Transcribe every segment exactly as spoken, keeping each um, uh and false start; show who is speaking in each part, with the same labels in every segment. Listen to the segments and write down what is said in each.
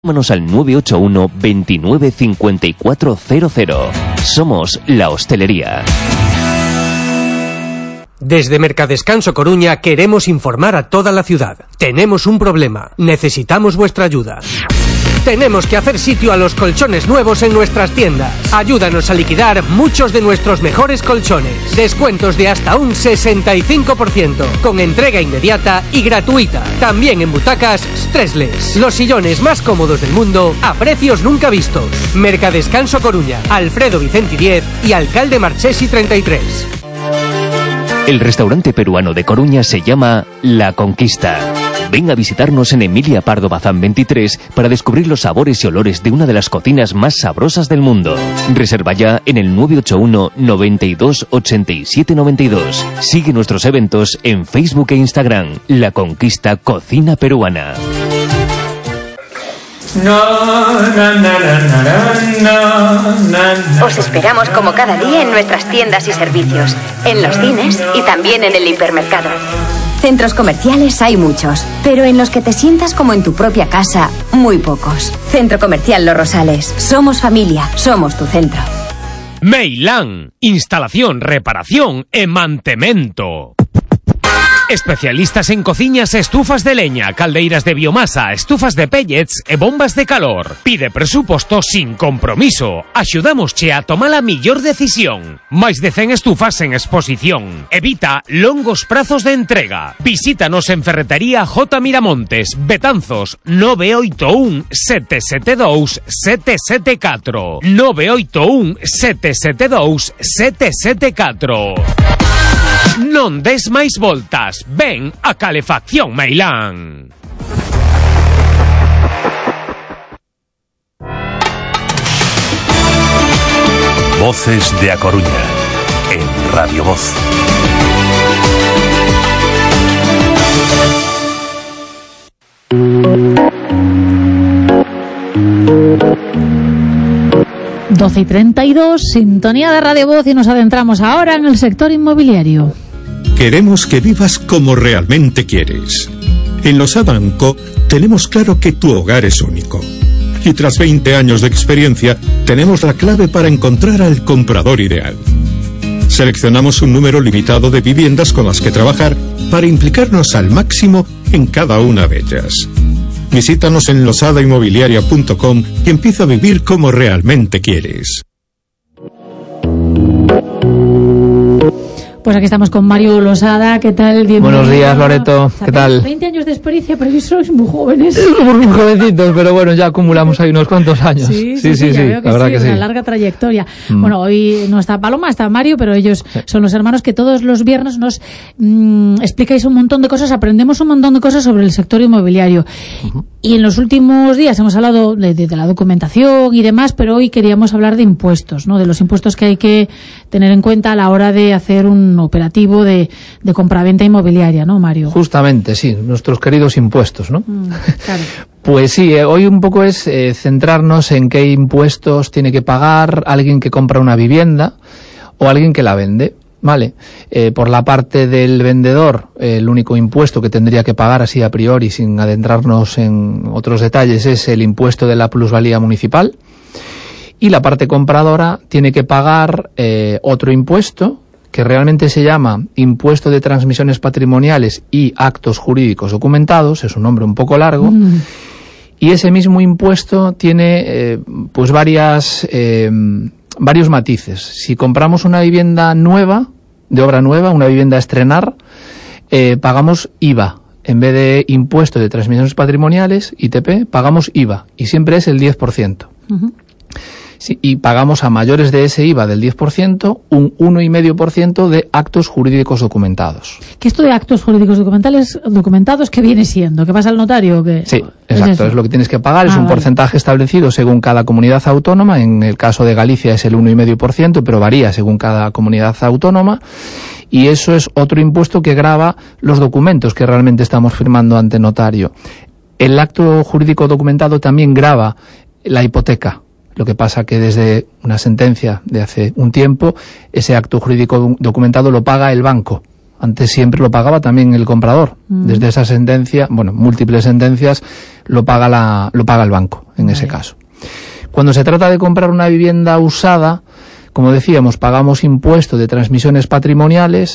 Speaker 1: Llámanos al nueve ocho uno, veintinueve, cincuenta y cuatro cero cero. Somos La Hostelería.
Speaker 2: Desde Mercadescanso Coruña queremos informar a toda la ciudad. Tenemos un problema. Necesitamos vuestra ayuda. Tenemos que hacer sitio a los colchones nuevos en nuestras tiendas. Ayúdanos a liquidar muchos de nuestros mejores colchones. Descuentos de hasta un sesenta y cinco por ciento, con entrega inmediata y gratuita. También en butacas Stressless, los sillones más cómodos del mundo a precios nunca vistos. Mercadescanso Coruña, Alfredo Vicenti diez y Alcalde Marchesi treinta y tres.
Speaker 1: El restaurante peruano de Coruña se llama La Conquista. Ven a visitarnos en Emilia Pardo Bazán veintitrés para descubrir los sabores y olores de una de las cocinas más sabrosas del mundo. Reserva ya en el nueve ocho uno, noventa y dos, ochenta y siete noventa y dos. Sigue nuestros eventos en Facebook e Instagram. La Conquista Cocina Peruana.
Speaker 3: Os esperamos como cada día en nuestras tiendas y servicios, en los cines y también en el hipermercado. Centros comerciales hay muchos, pero en los que te sientas como en tu propia casa, muy pocos. Centro Comercial Los Rosales. Somos familia, somos tu centro.
Speaker 4: Meilán. Instalación, reparación e mantemento. Especialistas en cociñas e estufas de leña, caldeiras de biomasa, estufas de pellets e bombas de calor. Pide presuposto sin compromiso. Axudámosche a tomar a millor decisión. Máis de cen estufas en exposición. Evita longos prazos de entrega. Visítanos en Ferretería J. Miramontes, Betanzos, nove oito un, sete sete dous, sete sete catro. nove oito un, sete sete dous, sete sete catro. Non des máis voltas, ven a Calefacción Meilán.
Speaker 5: Voces de A Coruña, en Radio Voz.
Speaker 6: doce y treinta y dos, sintonía de Radio Voz, y nos adentramos ahora en el sector inmobiliario.
Speaker 7: Queremos que vivas como realmente quieres. En Losada and Co tenemos claro que tu hogar es único. Y tras veinte años de experiencia, tenemos la clave para encontrar al comprador ideal. Seleccionamos un número limitado de viviendas con las que trabajar para implicarnos al máximo en cada una de ellas. Visítanos en losada inmobiliaria punto com y empieza a vivir como realmente quieres.
Speaker 6: Pues aquí estamos con Mario Losada. ¿Qué tal? Bienvenido.
Speaker 8: Buenos días, Loreto.
Speaker 6: O sea,
Speaker 8: ¿Qué tal?
Speaker 6: veinte años de experiencia, pero sois muy jóvenes.
Speaker 8: Somos muy jovencitos, pero bueno, ya acumulamos ahí unos cuantos años.
Speaker 6: Sí, sí, sí, sí, sí, veo que
Speaker 8: la verdad
Speaker 6: sí,
Speaker 8: que sí.
Speaker 6: Una larga trayectoria. Mm. Bueno, hoy no está Paloma, está Mario, pero ellos sí. son los hermanos que todos los viernes nos mmm, explicáis un montón de cosas, aprendemos un montón de cosas sobre el sector inmobiliario. Uh-huh. Y en los últimos días hemos hablado de, de, de la documentación y demás, pero hoy queríamos hablar de impuestos, ¿no? De los impuestos que hay que tener en cuenta a la hora de hacer un operativo de, de compraventa inmobiliaria, ¿no, Mario?
Speaker 8: Justamente, sí, nuestros queridos impuestos, ¿no?
Speaker 6: Mm, claro.
Speaker 8: Pues sí, eh, hoy un poco es eh, centrarnos en qué impuestos tiene que pagar alguien que compra una vivienda o alguien que la vende. Vale, eh, por la parte del vendedor, eh, el único impuesto que tendría que pagar así a priori, sin adentrarnos en otros detalles, es el impuesto de la plusvalía municipal. Y la parte compradora tiene que pagar eh, otro impuesto que realmente se llama Impuesto de Transmisiones Patrimoniales y Actos Jurídicos Documentados, es un nombre un poco largo. Mm. Y ese mismo impuesto tiene eh, pues varias... Eh, varios matices. Si compramos una vivienda nueva, de obra nueva, una vivienda a estrenar, eh, pagamos I V A. En vez de impuesto de transmisiones patrimoniales, I T P, pagamos I V A. Y siempre es el diez por ciento. Uh-huh. Sí, y pagamos a mayores de ese I V A del diez por ciento un uno coma cinco por ciento de actos jurídicos documentados.
Speaker 6: ¿Qué esto de actos jurídicos documentales documentados qué viene siendo? ¿Qué pasa al notario? ¿Qué?
Speaker 8: Sí, exacto, es, es lo que tienes que pagar, es ah, un vale. porcentaje establecido según cada comunidad autónoma. En el caso de Galicia es el uno coma cinco por ciento, pero varía según cada comunidad autónoma. Y eso es otro impuesto que grava los documentos que realmente estamos firmando ante notario. El acto jurídico documentado también grava la hipoteca. Lo que pasa que desde una sentencia de hace un tiempo, ese acto jurídico documentado lo paga el banco Antes siempre lo pagaba también el comprador. Mm. Desde esa sentencia, bueno, múltiples sentencias, lo paga la, lo paga el banco, en vale. ese caso. Cuando se trata de comprar una vivienda usada, como decíamos, pagamos impuesto de transmisiones patrimoniales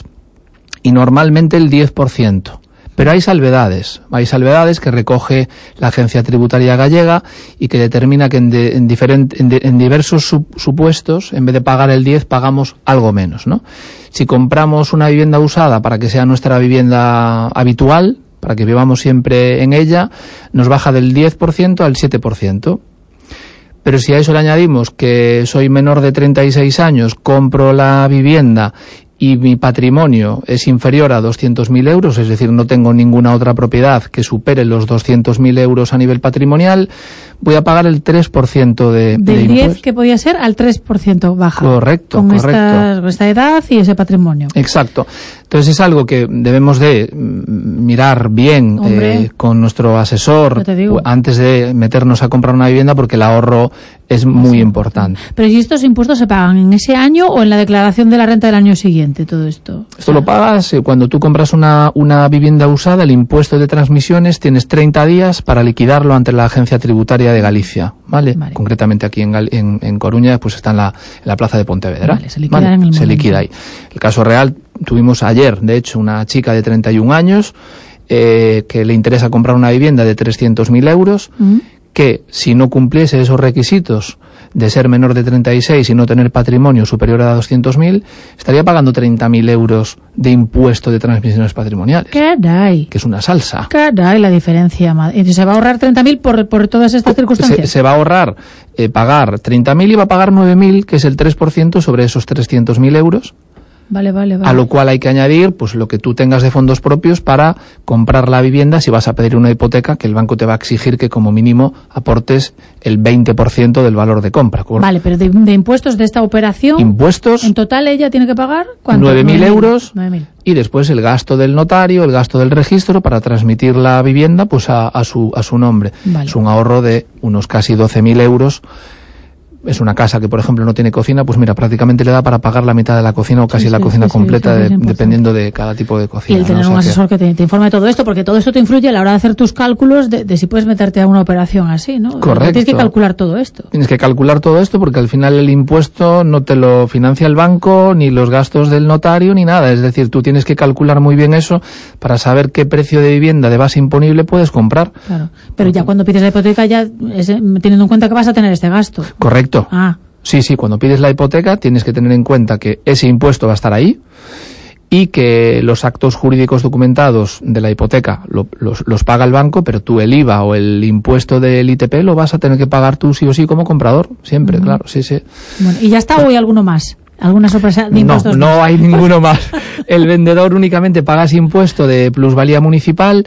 Speaker 8: y normalmente el diez por ciento. Pero hay salvedades, hay salvedades que recoge la Agencia Tributaria Gallega y que determina que en, de, en, diferente, en, de, en diversos sub, supuestos, en vez de pagar el diez, pagamos algo menos, ¿no? Si compramos una vivienda usada para que sea nuestra vivienda habitual, para que vivamos siempre en ella, nos baja del diez por ciento al siete por ciento. Pero si a eso le añadimos que soy menor de treinta y seis años, compro la vivienda y mi patrimonio es inferior a doscientos mil euros, es decir, no tengo ninguna otra propiedad que supere los doscientos mil euros a nivel patrimonial, voy a pagar el tres por ciento de, de
Speaker 6: Del diez que podía ser al tres por ciento baja.
Speaker 8: Correcto,
Speaker 6: con
Speaker 8: correcto.
Speaker 6: Esta, con esta edad y ese patrimonio.
Speaker 8: Exacto. Entonces es algo que debemos de mirar bien eh, con nuestro asesor antes de meternos a comprar una vivienda, porque el ahorro es muy sí, importante.
Speaker 6: Pero si estos impuestos se pagan en ese año o en la declaración de la renta del año siguiente, todo esto.
Speaker 8: Esto lo pagas eh, cuando tú compras una, una vivienda usada, el impuesto de transmisiones, tienes treinta días para liquidarlo ante la Agencia Tributaria de Galicia, ¿vale? vale. Concretamente aquí en, en, en Coruña, pues está en la, en la plaza de Pontevedra.
Speaker 6: Vale, se liquida
Speaker 8: ¿vale?
Speaker 6: en el
Speaker 8: Se liquida ahí. El caso real, tuvimos ayer, de hecho, una chica de treinta y un años eh, que le interesa comprar una vivienda de trescientos mil euros, uh-huh. que si no cumpliese esos requisitos de ser menor de treinta y seis y no tener patrimonio superior a doscientos mil, estaría pagando treinta mil euros de impuesto de transmisiones patrimoniales.
Speaker 6: ¡Caray!
Speaker 8: Que es una salsa.
Speaker 6: ¡Caray! La diferencia. ¿Y se va a ahorrar treinta mil por, por todas estas circunstancias?
Speaker 8: Se, se va a ahorrar eh, pagar treinta mil y va a pagar nueve mil, que es el tres por ciento sobre esos trescientos mil euros.
Speaker 6: Vale, vale, vale.
Speaker 8: A lo cual hay que añadir pues lo que tú tengas de fondos propios para comprar la vivienda. Si vas a pedir una hipoteca, que el banco te va a exigir que como mínimo aportes el veinte por ciento del valor de compra.
Speaker 6: Vale, pero de, de impuestos de esta operación,
Speaker 8: impuestos,
Speaker 6: en total ella tiene que pagar
Speaker 8: nueve mil euros y después el gasto del notario, el gasto del registro para transmitir la vivienda pues a, a su a su nombre. Vale. Es un ahorro de unos casi doce mil euros. Es una casa que, por ejemplo, no tiene cocina, pues mira, prácticamente le da para pagar la mitad de la cocina o casi sí, la sí, cocina sí, completa, sí, de, dependiendo de cada tipo de cocina.
Speaker 6: Y el tener ¿no? un o sea asesor que, que te, te informe de todo esto, porque todo esto te influye a la hora de hacer tus cálculos de, de si puedes meterte a una operación así, ¿no?
Speaker 8: Correcto.
Speaker 6: Tienes que calcular todo esto.
Speaker 8: Tienes que calcular todo esto porque al final el impuesto no te lo financia el banco, ni los gastos del notario, ni nada. Es decir, tú tienes que calcular muy bien eso para saber qué precio de vivienda de base imponible puedes comprar.
Speaker 6: Claro. Pero ya cuando pides la hipoteca, ya es, teniendo en cuenta que vas a tener este gasto.
Speaker 8: Correcto.
Speaker 6: Ah.
Speaker 8: Sí, sí, cuando pides la hipoteca tienes que tener en cuenta que ese impuesto va a estar ahí y que los actos jurídicos documentados de la hipoteca lo, los, los paga el banco, pero tú el I V A o el impuesto del I T P lo vas a tener que pagar tú sí o sí como comprador, siempre, uh-huh. claro, sí, sí.
Speaker 6: Bueno, ¿y ya está o hay alguno más? ¿Alguna sorpresa de impuestos?
Speaker 8: No, no hay ninguno más. El vendedor únicamente paga ese impuesto de plusvalía municipal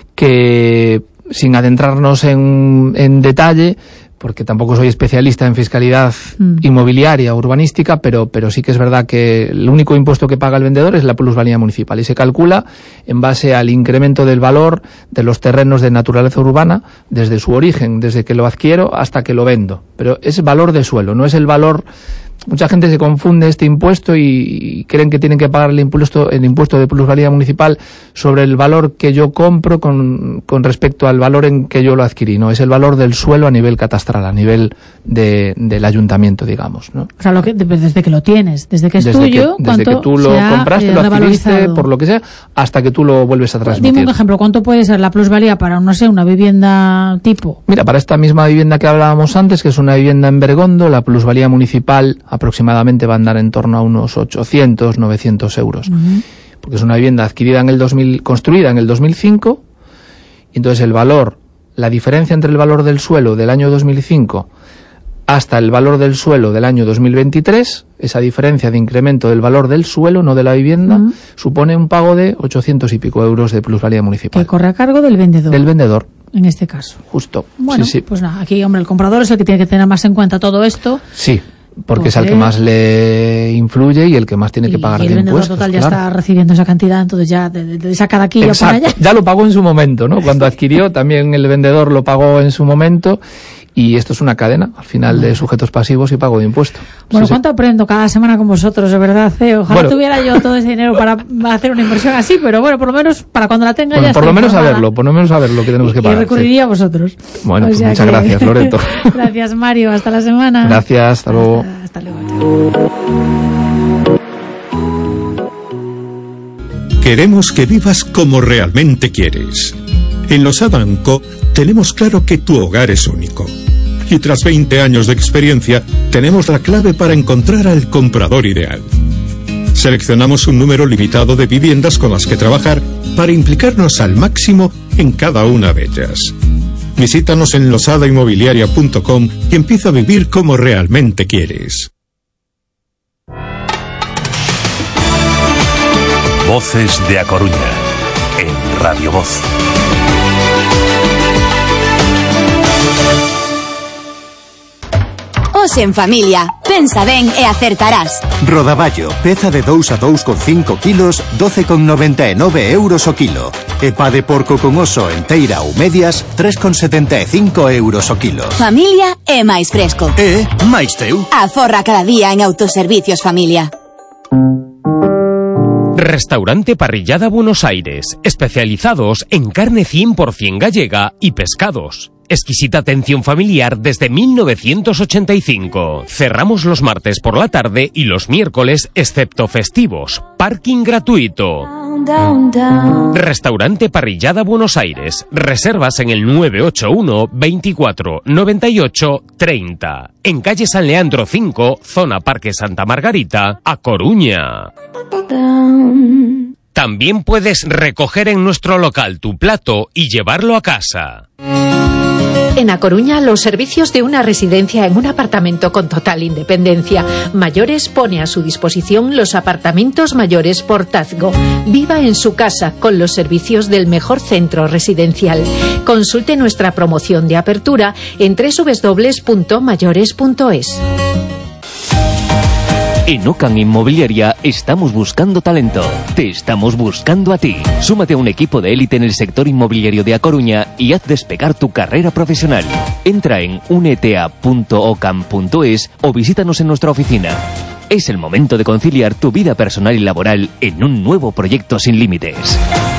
Speaker 8: que, sin adentrarnos en, en detalle, porque tampoco soy especialista en fiscalidad mm. inmobiliaria, urbanística, pero, pero sí que es verdad que el único impuesto que paga el vendedor es la plusvalía municipal y se calcula en base al incremento del valor de los terrenos de naturaleza urbana desde su origen, desde que lo adquiero hasta que lo vendo. Pero es valor de suelo, no es el valor... Mucha gente se confunde este impuesto y, y creen que tienen que pagar el impuesto, el impuesto de plusvalía municipal sobre el valor que yo compro con, con respecto al valor en que yo lo adquirí. No, es el valor del suelo a nivel catastral, a nivel de, del ayuntamiento, digamos, ¿no?
Speaker 6: O sea, lo que, desde que lo tienes, desde que es
Speaker 8: desde
Speaker 6: tuyo,
Speaker 8: que, desde que tú lo compraste, lo adquiriste, por lo que sea, hasta que tú lo vuelves a transmitir.
Speaker 6: Dime un ejemplo, ¿cuánto puede ser la plusvalía para, no sé, una vivienda tipo?
Speaker 8: Mira, para esta misma vivienda que hablábamos antes, que es una vivienda en Bergondo, la plusvalía municipal aproximadamente va a andar en torno a unos ochocientos, novecientos euros. Uh-huh. Porque es una vivienda adquirida en el dos mil, construida en el dos mil cinco, y entonces el valor, la diferencia entre el valor del suelo del año dos mil cinco hasta el valor del suelo del año dos mil veintitrés, esa diferencia de incremento del valor del suelo, no de la vivienda, uh-huh. supone un pago de ochocientos y pico euros de plusvalía municipal.
Speaker 6: Que corre a cargo del vendedor.
Speaker 8: Del vendedor.
Speaker 6: En este caso.
Speaker 8: Justo.
Speaker 6: Bueno,
Speaker 8: sí, sí.
Speaker 6: Pues nada, aquí, hombre, el comprador es el que tiene que tener más en cuenta todo esto.
Speaker 8: Sí. Porque, porque es al que más le influye y el que más tiene que pagar de impuestos. Y el vendedor total
Speaker 6: claro. ya está recibiendo esa cantidad, entonces ya de, de, de saca de aquí ya para allá.
Speaker 8: Ya lo pagó en su momento, ¿no? Cuando adquirió también el vendedor lo pagó en su momento y esto es una cadena, al final, de sujetos pasivos y pago de impuesto.
Speaker 6: Bueno,
Speaker 8: sí,
Speaker 6: ¿cuánto
Speaker 8: sí.
Speaker 6: aprendo cada semana con vosotros, de verdad? Eh? Ojalá
Speaker 8: bueno,
Speaker 6: tuviera yo todo ese dinero para hacer una inversión así, pero bueno, por lo menos para cuando la tenga
Speaker 8: bueno,
Speaker 6: ya
Speaker 8: por
Speaker 6: estoy
Speaker 8: lo menos
Speaker 6: informada.
Speaker 8: saberlo, por lo menos saber lo que tenemos que pagar.
Speaker 6: Y recurriría
Speaker 8: sí.
Speaker 6: a vosotros.
Speaker 8: Bueno,
Speaker 6: O
Speaker 8: pues
Speaker 6: sea
Speaker 8: muchas
Speaker 6: que...
Speaker 8: gracias, Loreto.
Speaker 6: Gracias, Mario. Hasta la semana.
Speaker 8: Gracias, hasta luego.
Speaker 6: Hasta, hasta luego.
Speaker 7: Queremos que vivas como realmente quieres. En Losada and Co tenemos claro que tu hogar es único. Y tras veinte años de experiencia, tenemos la clave para encontrar al comprador ideal. Seleccionamos un número limitado de viviendas con las que trabajar para implicarnos al máximo en cada una de ellas. Visítanos en losada inmobiliaria punto com y empieza a vivir como realmente quieres.
Speaker 5: Voces de A Coruña, en Radio Voz.
Speaker 9: Os en familia, pensa ben e acertarás.
Speaker 10: Rodaballo, peza de dous a dous con cinco kilos, doce con noventa e nove euros o kilo. E pa de porco con oso enteira ou medias, tres con setenta e cinco euros o kilo.
Speaker 9: Familia é máis fresco.
Speaker 10: E máis teu.
Speaker 9: Aforra cada día en Autoservicios Familia.
Speaker 4: Restaurante Parrillada Buenos Aires, especializados en carne cien por ciento gallega y pescados. Exquisita atención familiar desde mil novecientos ochenta y cinco. Cerramos los martes por la tarde y los miércoles, excepto festivos. Parking gratuito. Restaurante Parrillada Buenos Aires. Reservas en el nueve ocho uno, veinticuatro, noventa y ocho, treinta. En calle San Leandro cinco, zona Parque Santa Margarita, A Coruña. También puedes recoger en nuestro local tu plato y llevarlo a casa.
Speaker 11: En A Coruña, los servicios de una residencia en un apartamento con total independencia. Mayores pone a su disposición los apartamentos mayores Portazgo. Viva en su casa con los servicios del mejor centro residencial. Consulte nuestra promoción de apertura en doble u doble u doble u punto mayores punto es.
Speaker 1: En Ocan Inmobiliaria estamos buscando talento. Te estamos buscando a ti. Súmate a un equipo de élite en el sector inmobiliario de A Coruña y haz despegar tu carrera profesional. Entra en unetea punto ocan punto es o visítanos en nuestra oficina. Es el momento de conciliar tu vida personal y laboral en un nuevo proyecto sin límites.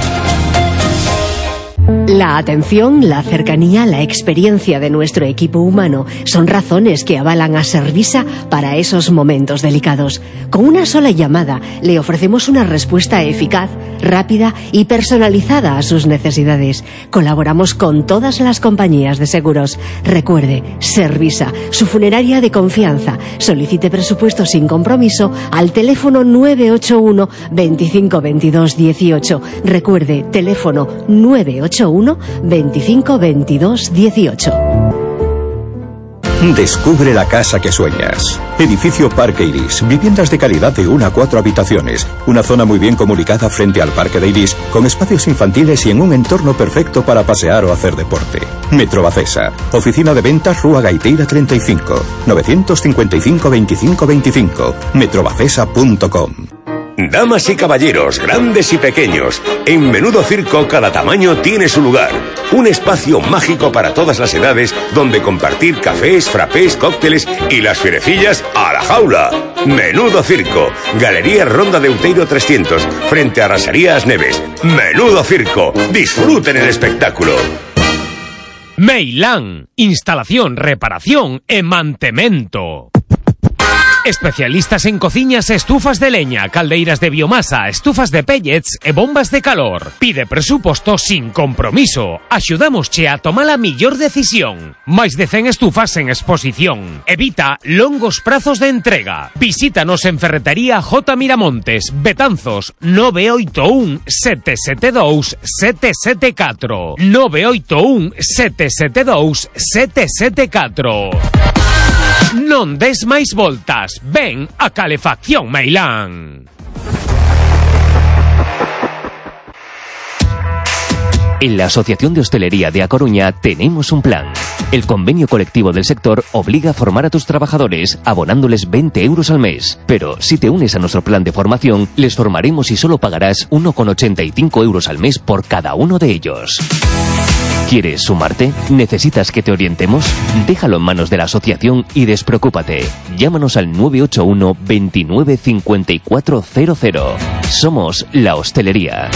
Speaker 12: La atención, la cercanía, la experiencia de nuestro equipo humano son razones que avalan a Servisa para esos momentos delicados. Con una sola llamada le ofrecemos una respuesta eficaz, rápida y personalizada a sus necesidades. Colaboramos con todas las compañías de seguros. Recuerde, Servisa, su funeraria de confianza. Solicite presupuesto sin compromiso al teléfono nueve ocho uno, veinticinco, veintidós, dieciocho. Recuerde, teléfono nueve ocho uno, veinticinco, veintidós, dieciocho.
Speaker 13: Descubre la casa que sueñas. Edificio Parque Iris. Viviendas de calidad de una a cuatro habitaciones. Una zona muy bien comunicada frente al Parque de Iris, con espacios infantiles y en un entorno perfecto para pasear o hacer deporte. Metro Bacesa. Oficina de ventas Rúa Gaiteira treinta y cinco. novecientos cincuenta y cinco, veinticinco, veinticinco. metrobacesa punto com.
Speaker 14: Damas y caballeros, grandes y pequeños, en Menudo Circo cada tamaño tiene su lugar. Un espacio mágico para todas las edades donde compartir cafés, frappés, cócteles y las fierecillas a la jaula. Menudo Circo, Galería Ronda de Outeiro trescientos, frente a Rasarías Neves. Menudo Circo, disfruten el espectáculo.
Speaker 4: Meilán, instalación, reparación e mantemento. Especialistas en cociñas e estufas de leña, caldeiras de biomasa, estufas de pellets e bombas de calor. Pide presuposto sin compromiso. Axudamosche a tomar a millor decisión. Máis de cen estufas en exposición. Evita longos prazos de entrega. Visítanos en Ferretería J. Miramontes, Betanzos, nove oito un, sete sete dous, sete sete catro. nove oito un, sete sete dous, sete sete catro. Non des máis voltas, ven a Calefacción Meilán.
Speaker 1: En la Asociación de Hostelería de A Coruña tenemos un plan. El convenio colectivo del sector obliga a formar a tus trabajadores abonándoles veinte euros al mes. Pero si te unes a nuestro plan de formación, les formaremos y solo pagarás uno con ochenta y cinco euros al mes por cada uno de ellos. ¿Quieres sumarte? ¿Necesitas que te orientemos? Déjalo en manos de la asociación y despreocúpate. Llámanos al nueve ocho uno veintinueve cincuenta y cuatro cero cero. Somos La Hostelería.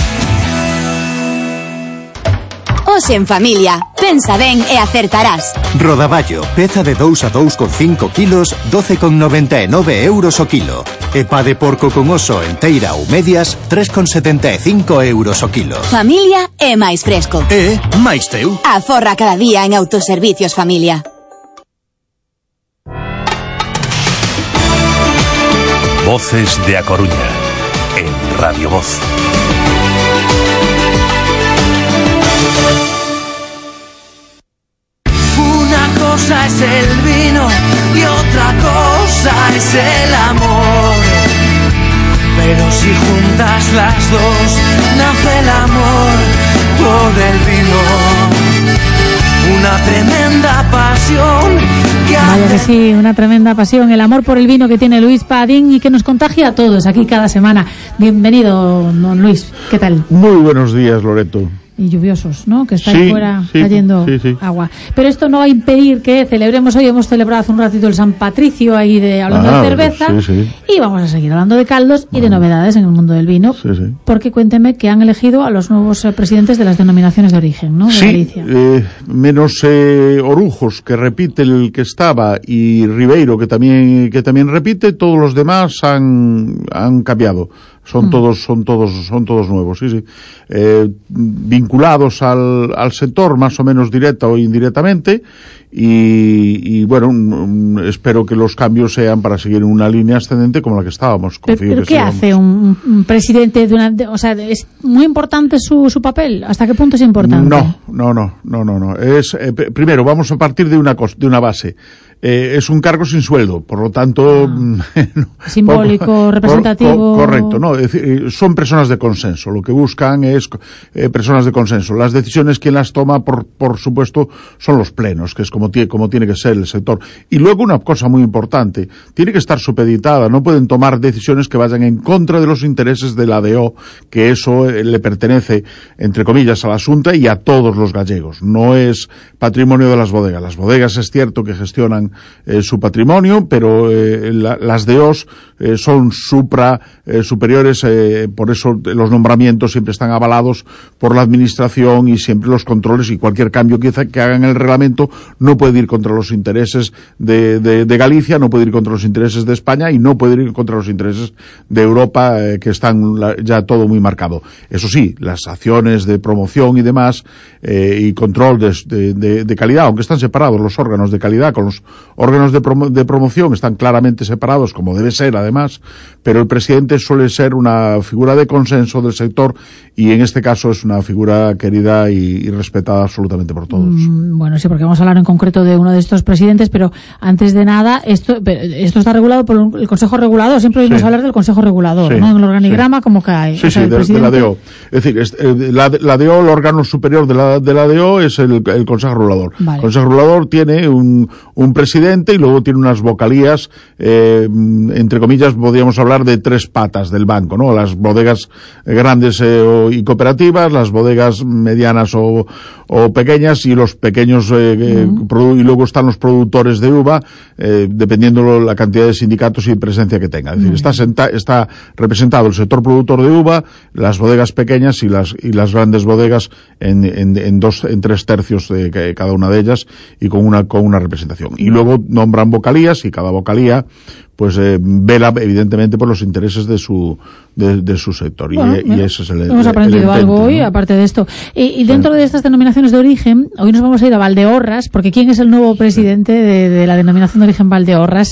Speaker 9: Os en familia, pensa ben e acertarás.
Speaker 10: Rodaballo, peza de dous a dous con cinco kilos, doce con noventa e nove euros o kilo. E pa de porco con oso enteira ou medias, tres con setenta e cinco euros o kilo.
Speaker 9: Familia é máis fresco.
Speaker 10: E máis teu.
Speaker 9: Aforra cada día en Autoservicios Familia.
Speaker 5: Voces de A Coruña, en Radio Voz.
Speaker 15: Una cosa es el vino y otra cosa es el amor. Pero si juntas las dos, nace el amor por el vino. Una tremenda pasión que hace...
Speaker 6: Vaya que sí, una tremenda pasión, el amor por el vino que tiene Luis Padín y que nos contagia a todos aquí cada semana. Bienvenido, don Luis, ¿qué tal?
Speaker 16: Muy buenos días, Loreto.
Speaker 6: Y lluviosos, ¿no? Que está
Speaker 16: sí,
Speaker 6: ahí fuera
Speaker 16: sí,
Speaker 6: cayendo
Speaker 16: sí, sí.
Speaker 6: agua. Pero esto no va a impedir que celebremos hoy. Hemos celebrado hace un ratito el San Patricio ahí de hablando ah, de cerveza.
Speaker 16: Sí, sí.
Speaker 6: Y vamos a seguir hablando de caldos y de novedades en el mundo del vino.
Speaker 16: Sí, sí.
Speaker 6: Porque cuénteme que han elegido a los nuevos eh, presidentes de las denominaciones de origen, ¿no? De
Speaker 16: sí,
Speaker 6: Galicia.
Speaker 16: Eh, menos eh, Orujos, que repite el que estaba, y Ribeiro, que también que también repite, todos los demás han, han cambiado. Son mm. todos, son todos, son todos nuevos, sí, sí. Eh, vinculados al, al sector, más o menos directa o indirectamente, y, y bueno, mm, espero que los cambios sean para seguir en una línea ascendente como la que estábamos.
Speaker 6: Pero, pero
Speaker 16: que
Speaker 6: ¿qué
Speaker 16: sigamos.
Speaker 6: hace un, un presidente de una, de, o sea, es muy importante su, su papel? ¿Hasta qué punto es importante?
Speaker 16: No, no, no, no, no, no. Es, eh, primero, vamos a partir de una cosa, de una base. Eh, es un cargo sin sueldo, por lo tanto... Ah, no,
Speaker 6: simbólico, por, representativo...
Speaker 16: Por, correcto, no, es decir, son personas de consenso, lo que buscan es eh, personas de consenso. Las decisiones quien las toma, por, por supuesto, son los plenos, que es como, como tiene que ser el sector. Y luego una cosa muy importante, tiene que estar supeditada, no pueden tomar decisiones que vayan en contra de los intereses de la D O, que eso eh, le pertenece, entre comillas, al asunto y a todos los gallegos. No es patrimonio de las bodegas. Las bodegas es cierto que gestionan Eh, su patrimonio, pero eh, la, las D Os eh, son supra eh, superiores, eh, por eso los nombramientos siempre están avalados por la administración y siempre los controles, y cualquier cambio que, que haga en el reglamento no puede ir contra los intereses de, de, de Galicia, no puede ir contra los intereses de España y no puede ir contra los intereses de Europa, eh, que están la, ya todo muy marcado. Eso sí, las acciones de promoción y demás eh, y control de, de, de, de calidad, aunque están separados los órganos de calidad con los órganos de, promo de promoción, están claramente separados, como debe ser además, pero el presidente suele ser una figura de consenso del sector, y en este caso es una figura querida y, y respetada absolutamente por todos.
Speaker 6: Mm, bueno, sí, porque vamos a hablar en concreto de uno de estos presidentes, pero antes de nada, esto esto está regulado por el Consejo Regulador. Siempre oímos sí. hablar del Consejo Regulador,
Speaker 16: sí,
Speaker 6: ¿no? En el organigrama,
Speaker 16: sí.
Speaker 6: como cae.
Speaker 16: Sí,
Speaker 6: o sea,
Speaker 16: sí, de, presidente... de la D O. Es decir, es, eh, la, la D O, el órgano superior de la, de la D O es el, el Consejo Regulador.
Speaker 6: Vale.
Speaker 16: El Consejo Regulador tiene un, un presidente y luego tiene unas vocalías, eh, entre comillas, podríamos hablar de tres patas del banco, ¿no? Las bodegas grandes eh, y cooperativas, las bodegas medianas o, o pequeñas, y los pequeños, eh, uh-huh. y luego están los productores de uva, eh, dependiendo la cantidad de sindicatos y presencia que tenga. Es decir, uh-huh. está, senta, está representado el sector productor de uva, las bodegas pequeñas y las, y las grandes bodegas en, en, en dos, en tres tercios de cada una de ellas, y con una, con una representación. Y luego nombran vocalías, y cada vocalía pues eh, vela evidentemente por los intereses de su de, de su sector. Bueno, y, y ese es el
Speaker 6: hemos
Speaker 16: el,
Speaker 6: aprendido
Speaker 16: el
Speaker 6: algo
Speaker 16: intento,
Speaker 6: hoy,
Speaker 16: ¿no?
Speaker 6: Aparte de esto. Y, y dentro sí. de estas denominaciones de origen, hoy nos vamos a ir a Valdeorras, porque ¿quién es el nuevo presidente de, de la denominación de origen Valdeorras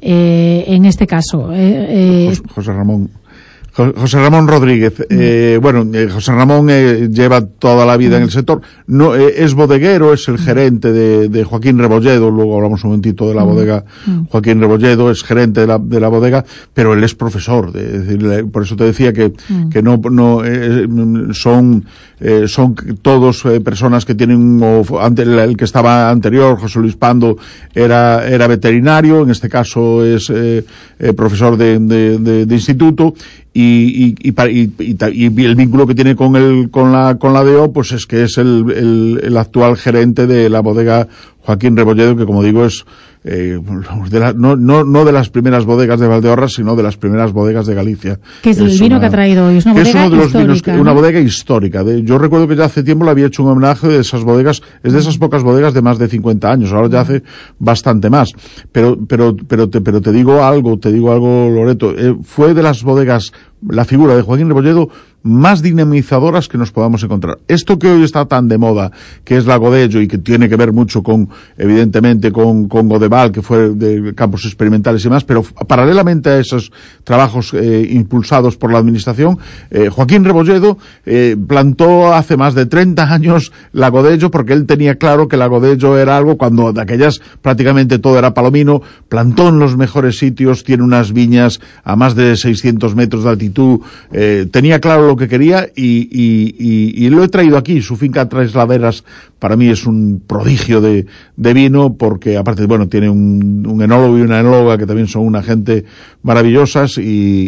Speaker 6: eh, en este caso? Eh, eh,
Speaker 16: José, José Ramón. José Ramón Rodríguez, eh, bueno, eh, José Ramón eh, lleva toda la vida en el sector, no eh, es bodeguero, es el gerente de, de Joaquín Rebolledo, luego hablamos un momentito de la bodega Joaquín Rebolledo, es gerente de la, de la bodega, pero él es profesor, de, es decir, por eso te decía que, que no, no eh, son eh, son todos eh, personas que tienen, o, ante, el, el que estaba anterior, José Luis Pando, era, era veterinario, en este caso es eh, eh, profesor de, de, de, de instituto, y, y, y, y, y, y el vínculo que tiene con el con la con la D O, pues es que es el, el, el actual gerente de la bodega Joaquín Rebolledo, que como digo es eh, de la, no, no, no de las primeras bodegas de Valdeorras, sino de las primeras bodegas de Galicia.
Speaker 6: Que es el
Speaker 16: es
Speaker 6: vino
Speaker 16: una,
Speaker 6: que ha traído hoy, es una bodega
Speaker 16: es uno de los
Speaker 6: histórica.
Speaker 16: Vinos que,
Speaker 6: ¿no?
Speaker 16: Una bodega histórica. De, yo recuerdo que ya hace tiempo le había hecho un homenaje de esas bodegas, es de esas pocas bodegas de más de cincuenta años, ahora ya hace bastante más. Pero, pero, pero te, pero te digo algo, te digo algo, Loreto, eh, fue de las bodegas, la figura de Joaquín Rebolledo, más dinamizadoras que nos podamos encontrar. Esto que hoy está tan de moda, que es la Godello y que tiene que ver mucho con, evidentemente, con, con Godeval, que fue de campos experimentales y más, pero paralelamente a esos trabajos eh, impulsados por la administración, eh, Joaquín Rebolledo eh, plantó hace más de treinta años la Godello, porque él tenía claro que la Godello era algo, cuando de aquellas prácticamente todo era palomino, plantó en los mejores sitios, tiene unas viñas a más de seiscientos metros de altitud, eh, tenía claro lo que quería y, y, y, y lo he traído aquí. Su finca Tres Laderas para mí es un prodigio de, de vino, porque aparte, bueno, tiene un, un enólogo y una enóloga que también son una gente maravillosas, y,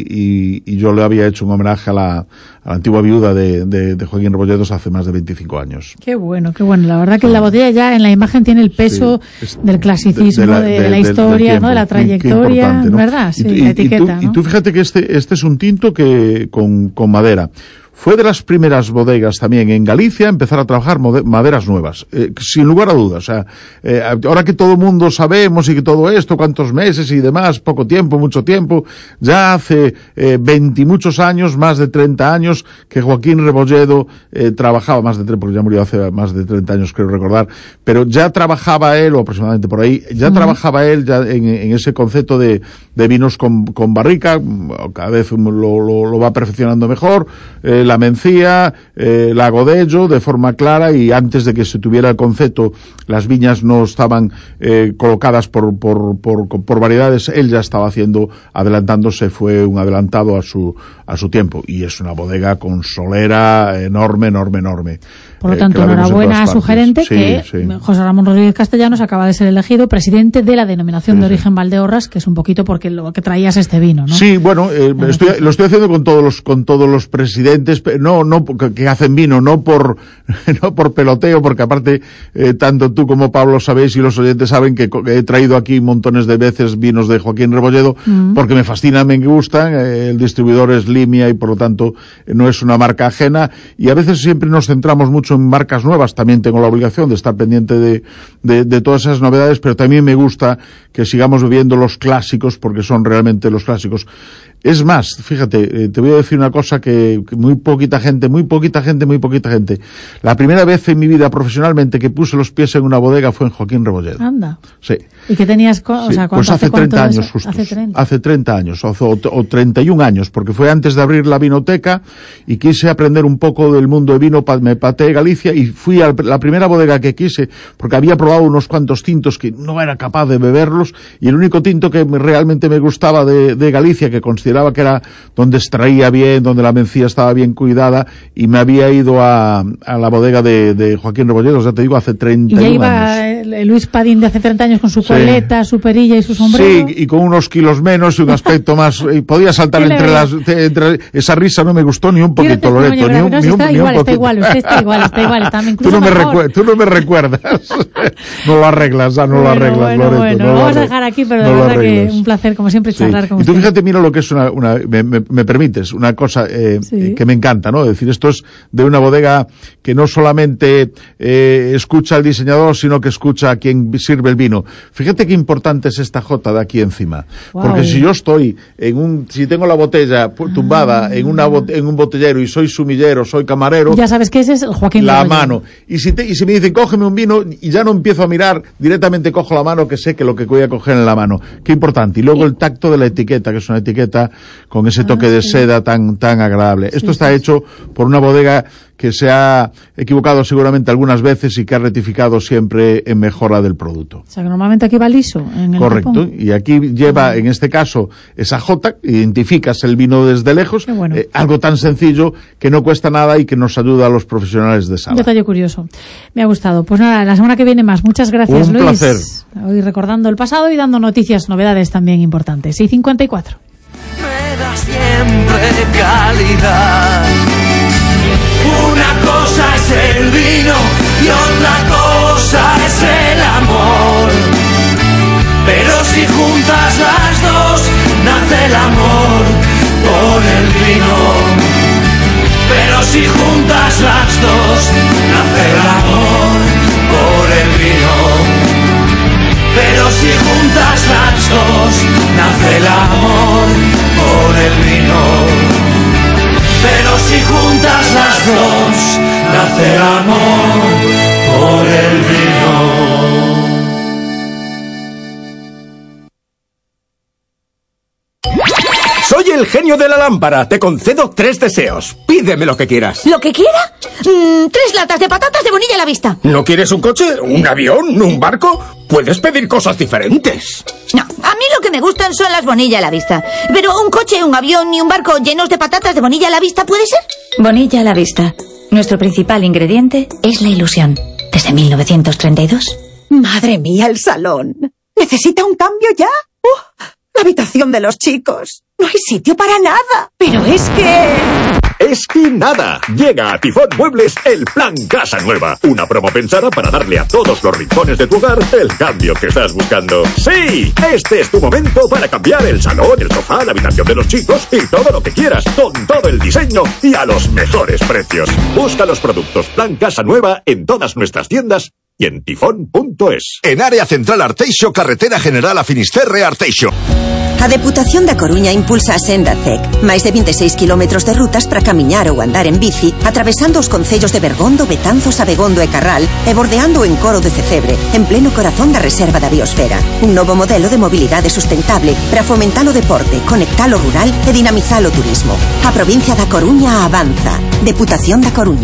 Speaker 16: y, y yo le había hecho un homenaje a la, a la antigua viuda de, de, de Joaquín Rebolledos hace más de veinticinco años.
Speaker 6: Qué bueno, qué bueno. La verdad que la botella ya en la imagen tiene el peso sí, es, del clasicismo, de, de, la, de, de la historia, tiempo, ¿no? De la trayectoria, ¿no? ¿Verdad? Sí, y, la etiqueta,
Speaker 16: y tú,
Speaker 6: ¿no?
Speaker 16: Y tú fíjate que este, este es un tinto que con, con madera. Fue de las primeras bodegas también en Galicia empezar a trabajar maderas nuevas, eh, sin lugar a dudas. O sea, eh, ahora que todo el mundo sabemos y que todo esto, cuántos meses y demás, poco tiempo, mucho tiempo, ya hace veinte eh, muchos años, más de treinta años, que Joaquín Rebolledo eh, trabajaba, más de treinta, porque ya murió hace más de treinta años, creo recordar, pero ya trabajaba él, o aproximadamente por ahí, ya uh-huh. trabajaba él ya en, en ese concepto de, de vinos con, con barrica, cada vez lo, lo, lo va perfeccionando mejor, eh, la mencía, eh, la Godello, de forma clara, y antes de que se tuviera el concepto, las viñas no estaban eh, colocadas por, por, por, por variedades, él ya estaba haciendo, adelantándose, fue un adelantado a su, a su tiempo, y es una bodega con solera enorme, enorme, enorme.
Speaker 6: Por lo tanto, eh, enhorabuena a su gerente, sí, que sí. José Ramón Rodríguez Castellanos acaba de ser elegido presidente de la denominación sí, de origen sí. Valdeorras, que es un poquito porque lo que traías este vino, ¿no?
Speaker 16: Sí, bueno, eh, estoy, lo estoy haciendo con todos los, con todos los presidentes, no, no, que, que hacen vino, no por, no por peloteo, porque aparte, eh, tanto tú como Pablo sabéis y los oyentes saben que, que he traído aquí montones de veces vinos de Joaquín Rebolledo, mm. porque me fascinan, me gustan, eh, el distribuidor es Limia y por lo tanto eh, no es una marca ajena, y a veces siempre nos centramos mucho en marcas nuevas. También tengo la obligación de estar pendiente de, de, de todas esas novedades, pero también me gusta que sigamos bebiendo los clásicos, porque son realmente los clásicos. Es más, fíjate, eh, te voy a decir una cosa que, que muy poquita gente, muy poquita gente, muy poquita gente. La primera vez en mi vida profesionalmente que puse los pies en una bodega fue en Joaquín Rebolledo.
Speaker 6: Anda.
Speaker 16: Sí.
Speaker 6: ¿Y qué tenías? O
Speaker 16: sí,
Speaker 6: sea,
Speaker 16: pues hace treinta años justos.
Speaker 6: Hace treinta.
Speaker 16: Hace treinta años, o, o, o treinta y un años, porque fue antes de abrir la vinoteca y quise aprender un poco del mundo de vino, me pateé Galicia y fui a la primera bodega que quise, porque había probado unos cuantos tintos que no era capaz de beberlos, y el único tinto que realmente me gustaba de, de Galicia, que consideraba que era donde extraía bien, donde la mencía estaba bien cuidada, y me había ido a, a la bodega de, de Joaquín Rebolledo, ya te digo, hace treinta y un años.
Speaker 6: Y ya iba Luis Padín de hace treinta años con su coleta, sí. su perilla y su sombrero.
Speaker 16: Sí, y con unos kilos menos y un aspecto más, y podía saltar entre las, entre, esa risa no me gustó ni un poquito, Loreto, ni un,
Speaker 6: no,
Speaker 16: ni un,
Speaker 6: está
Speaker 16: ni
Speaker 6: igual,
Speaker 16: un
Speaker 6: está igual, usted está igual, está igual, está
Speaker 16: tú, no me recuer, tú no me recuerdas, no lo arreglas, ya no
Speaker 6: bueno,
Speaker 16: lo arreglas,
Speaker 6: bueno,
Speaker 16: Loreto.
Speaker 6: Bueno,
Speaker 16: no
Speaker 6: lo vamos
Speaker 16: lo
Speaker 6: a dejar aquí, pero
Speaker 16: no
Speaker 6: de verdad
Speaker 16: que
Speaker 6: un placer, como siempre, charlar
Speaker 16: sí.
Speaker 6: con
Speaker 16: Y tú
Speaker 6: usted.
Speaker 16: fíjate, mira lo que es una, una me, me, me permites, una cosa eh, sí. que me encanta, ¿no? Es decir, esto es de una bodega que no solamente eh, escucha al diseñador, sino que escucha a quien sirve el vino. Fíjate qué importante es esta jota de aquí encima. Wow. Porque si yo estoy en un, si tengo la botella tumbada ah. en una en un botellero y soy sumillero, soy camarero.
Speaker 6: Ya sabes que ese es el Joaquín
Speaker 16: La
Speaker 6: Rebolledo.
Speaker 16: mano. Y si, te, y si me dicen, cógeme un vino, y ya no empiezo a mirar, directamente cojo la mano, que sé que lo que voy a coger en la mano. Qué importante. Y luego el tacto de la etiqueta, que es una etiqueta con ese toque ah, de sí. seda tan, tan agradable. Sí, Esto está sí. hecho por una bodega que se ha equivocado seguramente algunas veces y que ha rectificado siempre en mejora del producto.
Speaker 6: O sea, que normalmente aquí va liso. En el
Speaker 16: Correcto.
Speaker 6: Japón.
Speaker 16: Y aquí lleva, en este caso, esa jota, identificas el vino desde lejos,
Speaker 6: bueno.
Speaker 16: eh, algo tan sencillo que no cuesta nada y que nos ayuda a los profesionales de sala.
Speaker 6: Un detalle curioso. Me ha gustado. Pues nada, la semana que viene más. Muchas gracias,
Speaker 16: Un
Speaker 6: Luis.
Speaker 16: Un placer.
Speaker 6: Hoy recordando el pasado y dando noticias, novedades también importantes. seis cincuenta y cuatro.
Speaker 15: da siempre calidad. Una cosa es el vino y otra cosa es el amor. Pero si juntas las dos, nace el amor por el vino. Pero si juntas las dos, nace el amor por el vino. Pero si juntas las dos, nace el amor por el vino. Pero si juntas las dos, nace el amor por el vino.
Speaker 17: Soy el genio de la lámpara. Te concedo tres deseos. Pídeme lo que quieras.
Speaker 18: ¿Lo que quiera? Mm, tres latas de patatas de bonilla a la vista.
Speaker 17: ¿No quieres un coche? ¿Un avión? ¿Un barco? Puedes pedir cosas diferentes.
Speaker 18: No, a mí lo que me gustan son las bonilla a la vista. Pero un coche, un avión y un barco llenos de patatas de bonilla a la vista, ¿puede ser?
Speaker 3: Bonilla a la vista. Nuestro principal ingrediente es la ilusión. Desde mil novecientos treinta y dos.
Speaker 19: Madre mía, el salón. ¿Necesita un cambio ya? Uh, la habitación de los chicos. No hay sitio para nada. Pero es que...
Speaker 20: Es que nada. Llega a Tifón Muebles el Plan Casa Nueva. Una promo pensada para darle a todos los rincones de tu hogar el cambio que estás buscando. ¡Sí! Este es tu momento para cambiar el salón, el sofá, la habitación de los chicos y todo lo que quieras, con todo el diseño y a los mejores precios. Busca los productos Plan Casa Nueva en todas nuestras tiendas y en tifón punto es.
Speaker 21: En Área Central Arteixo, Carretera General a Finisterre, Arteixo.
Speaker 22: A Deputación da Coruña impulsa a Senda C E C. Máis de vinte e seis kilómetros de rutas para camiñar ou andar en bici, atravesando os concellos de Bergondo, Betanzos, Abegondo e Carral e bordeando o encoro de Cecebre, en pleno corazón da reserva da biosfera. Un novo modelo de mobilidade sustentable para fomentar o deporte, conectar o rural e dinamizar o turismo. A provincia da Coruña avanza. Deputación da Coruña.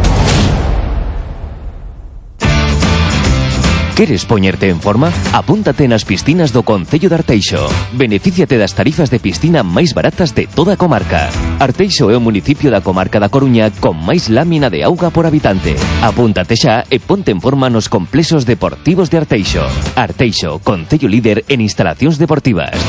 Speaker 1: Queres poñerte en forma? Apúntate nas piscinas do Concello de Arteixo. Benefíciate das tarifas de piscina máis baratas de toda a comarca. Arteixo é o municipio da comarca da Coruña con máis lámina de auga por habitante. Apúntate xa e ponte en forma nos complexos deportivos de Arteixo. Arteixo, concello líder en instalacións deportivas.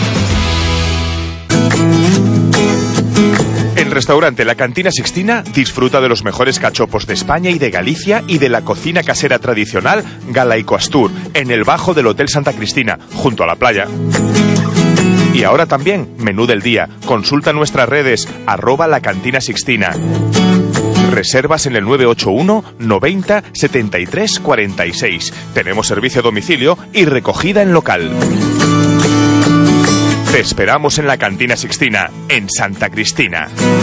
Speaker 23: En Restaurante La Cantina Sixtina disfruta de los mejores cachopos de España y de Galicia y de la cocina casera tradicional Galaico Astur, en el bajo del Hotel Santa Cristina, junto a la playa. Y ahora también, menú del día. Consulta nuestras redes, arroba La Cantina Sixtina. Reservas en el nueve ocho uno noventa setenta y tres cuarenta y seis. Tenemos servicio a domicilio y recogida en local. Te esperamos en la Cantina Sixtina, en Santa Cristina.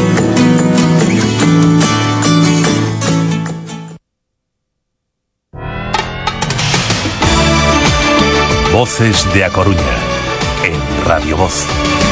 Speaker 5: Voces de A Coruña, en Radio Voz.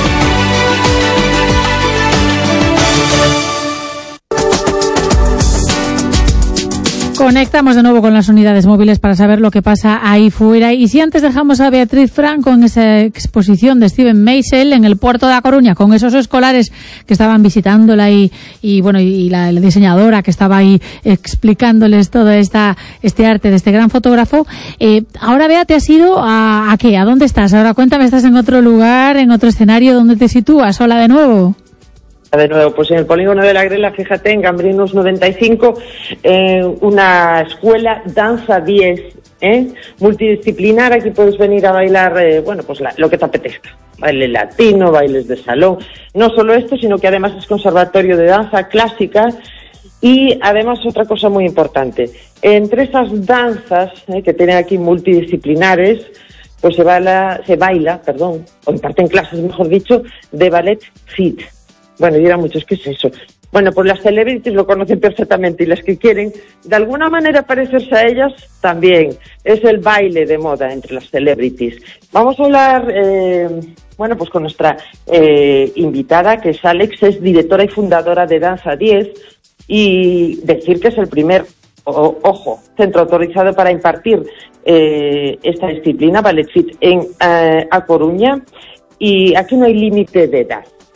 Speaker 6: Conectamos de nuevo con las unidades móviles para saber lo que pasa ahí fuera. Y si antes dejamos a Beatriz Franco en esa exposición de Steven Meisel en el puerto de A Coruña, con esos escolares que estaban visitándola y, y bueno, y la, la diseñadora que estaba ahí explicándoles todo esta, este arte de este gran fotógrafo, eh, ahora Bea, ¿te has ido a, a qué? ¿A dónde estás? Ahora cuéntame, ¿estás en otro lugar, en otro escenario? ¿Dónde te sitúas? Hola de nuevo.
Speaker 24: De nuevo, pues en el polígono de la Grela, fíjate, en Gambrinos noventa y cinco, eh, una escuela danza diez, ¿eh? multidisciplinar. Aquí puedes venir a bailar, eh, bueno, pues la, lo que te apetezca. Baile latino, bailes de salón. No solo esto, sino que además es conservatorio de danza clásica. Y además otra cosa muy importante, entre esas danzas eh, que tienen aquí multidisciplinares, pues se baila, se baila, perdón, o imparten clases, mejor dicho, de ballet fit. Bueno, dirán muchos, ¿qué es eso? Bueno, pues las celebrities lo conocen perfectamente y las que quieren de alguna manera parecerse a ellas también. Es el baile de moda entre las celebrities. Vamos a hablar, eh, bueno, pues con nuestra eh, invitada, que es Alex, es directora y fundadora de Danza diez, y decir que es el primer, o, ojo, centro autorizado para impartir eh, esta disciplina, Ballet Fit, en eh, A Coruña, y aquí no hay límite de edad.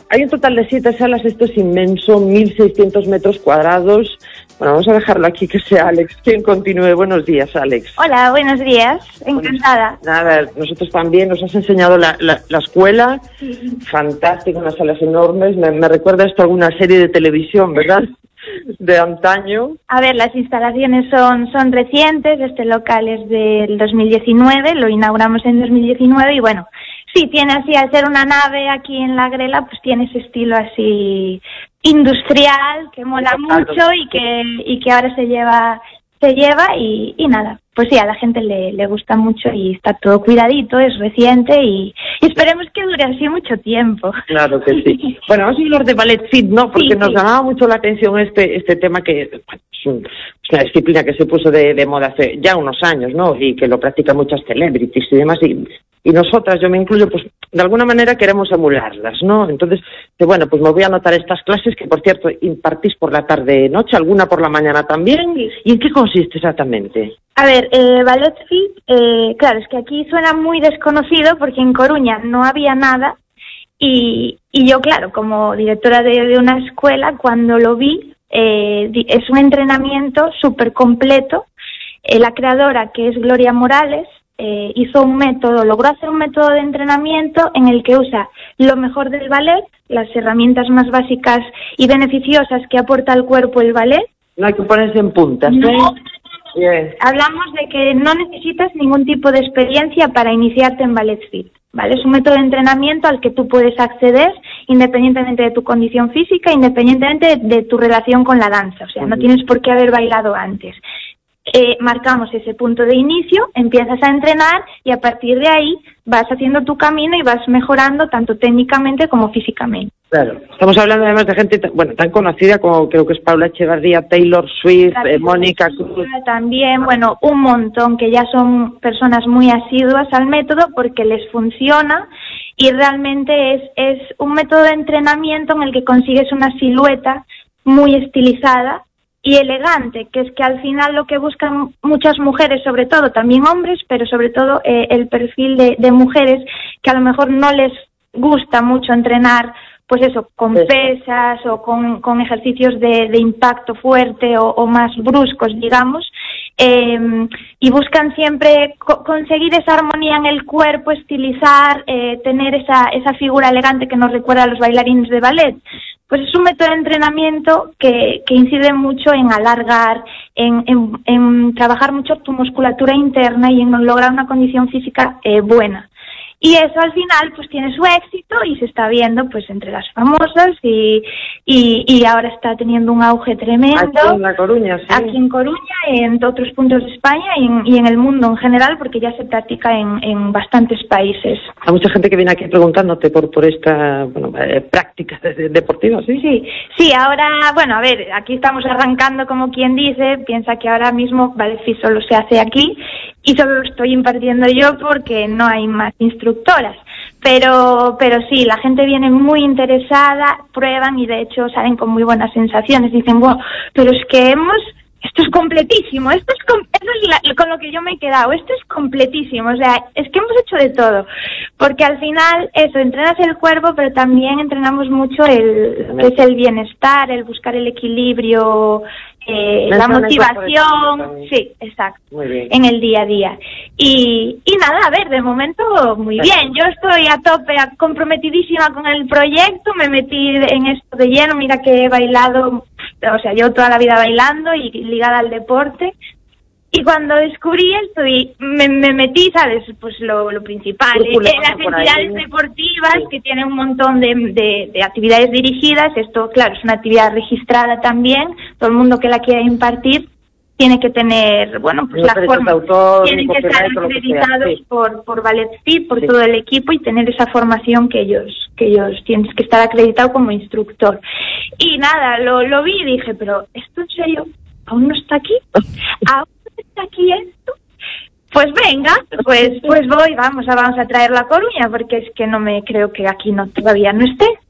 Speaker 24: hay un total de siete salas, esto es inmenso, mil seiscientos metros cuadrados. Bueno, vamos a dejarlo aquí, que sea Alex quien continúe. Buenos días, Alex.
Speaker 2: Hola, buenos días, encantada.
Speaker 24: Nada, nosotros también, nos has enseñado la, la, la escuela, sí. Fantástico, unas salas enormes, me, me recuerda esto a alguna serie de televisión, ¿verdad? De antaño.
Speaker 2: A ver, las instalaciones son, son recientes, este local es del dos mil diecinueve, lo inauguramos en dos mil diecinueve y bueno, sí, tiene así, al ser una nave aquí en la Grela, pues tiene ese estilo así industrial que mola mucho y que y que ahora se lleva se lleva y, y nada, pues sí, a la gente le, le gusta mucho y está todo cuidadito, es reciente y, y esperemos que dure así mucho tiempo.
Speaker 24: Claro que sí. Bueno, vamos a hablar de Ballet Fit, ¿no? Porque sí, nos sí. llamaba mucho la atención este este tema que bueno, es, un, es una disciplina que se puso de, de moda hace ya unos años, ¿no? Y que lo practican muchas celebrities y demás y y nosotras, yo me incluyo, pues de alguna manera queremos emularlas, ¿no? Entonces, bueno, pues me voy a anotar estas clases que, por cierto, impartís por la tarde-noche, alguna por la mañana también. ¿Y en qué consiste exactamente?
Speaker 2: A ver, eh, Ballet Fit, eh, claro, es que aquí suena muy desconocido porque en Coruña no había nada y, y yo, claro, como directora de, de una escuela, cuando lo vi, eh, es un entrenamiento súper completo. Eh, la creadora, que es Gloria Morales, Eh, hizo un método, logró hacer un método de entrenamiento en el que usa lo mejor del ballet, las herramientas más básicas y beneficiosas que aporta al cuerpo el ballet.
Speaker 24: No hay que ponerse en puntas, ¿no?
Speaker 2: No. Yeah. Hablamos de que no necesitas ningún tipo de experiencia para iniciarte en Ballet Fit, ¿vale? Es un método de entrenamiento al que tú puedes acceder independientemente de tu condición física, independientemente de, de tu relación con la danza, o sea, uh-huh. no tienes por qué haber bailado antes. Eh, marcamos ese punto de inicio, empiezas a entrenar y a partir de ahí vas haciendo tu camino y vas mejorando tanto técnicamente como físicamente.
Speaker 24: Claro, estamos hablando además de gente bueno tan conocida como creo que es Paula Echeverría, Taylor Swift, eh, Mónica Cruz.
Speaker 2: También, bueno, un montón que ya son personas muy asiduas al método porque les funciona y realmente es, es un método de entrenamiento en el que consigues una silueta muy estilizada y elegante, que es que al final lo que buscan muchas mujeres, sobre todo, también hombres, pero sobre todo eh, el perfil de, de mujeres que a lo mejor no les gusta mucho entrenar, pues eso, con pesas o con, con ejercicios de, de impacto fuerte o, o más bruscos, digamos, eh, y buscan siempre co- conseguir esa armonía en el cuerpo, estilizar, eh, tener esa, esa figura elegante que nos recuerda a los bailarines de ballet. Pues es un método de entrenamiento que, que incide mucho en alargar, en, en, en trabajar mucho tu musculatura interna y en lograr una condición física eh, buena. Y eso al final pues tiene su éxito y se está viendo pues entre las famosas y, y, y ahora está teniendo un auge tremendo.
Speaker 24: Aquí en La Coruña, sí.
Speaker 2: Aquí en Coruña, en otros puntos de España y en, y en el mundo en general porque ya se practica en, en bastantes países.
Speaker 24: Hay mucha gente que viene aquí preguntándote por, por esta bueno, eh, práctica de, de, deportiva, ¿sí?
Speaker 2: Sí, sí, ahora, bueno, a ver, aquí estamos arrancando como quien dice, piensa que ahora mismo Ballet Fit solo se hace aquí y solo lo estoy impartiendo yo porque no hay más instructoras. Pero pero sí, la gente viene muy interesada, prueban y de hecho salen con muy buenas sensaciones. Dicen, wow, pero es que hemos... Esto es completísimo, esto es, com- esto es la, con lo que yo me he quedado, esto es completísimo, o sea, es que hemos hecho de todo, porque al final eso, entrenas el cuerpo, pero también entrenamos mucho el, es el bienestar, el buscar el equilibrio, eh, la motivación, sí, exacto, en el día a día. Y, y nada, a ver, de momento muy bien, yo estoy a tope, comprometidísima con el proyecto, me metí en esto de lleno, mira que he bailado, o sea, yo toda la vida bailando y ligada al deporte. Y cuando descubrí esto y me, me metí, ¿sabes? Pues lo, lo principal, en las entidades deportivas sí. que tienen un montón de, de, de actividades dirigidas. Esto, claro, es una actividad registrada también. Todo el mundo que la quiera impartir tiene que tener, bueno, pues la forma. Autor, tienen que estar acreditados sí. por, por Ballet Fit, por sí. todo el equipo y tener esa formación que ellos, que ellos tienes que estar acreditado como instructor. Y nada, lo, lo vi y dije, pero ¿esto en serio aún no está aquí? ¿Aún no está aquí esto? Pues venga, pues pues voy, vamos a vamos a traerlo a Coruña, porque es que no me creo que aquí no todavía no esté.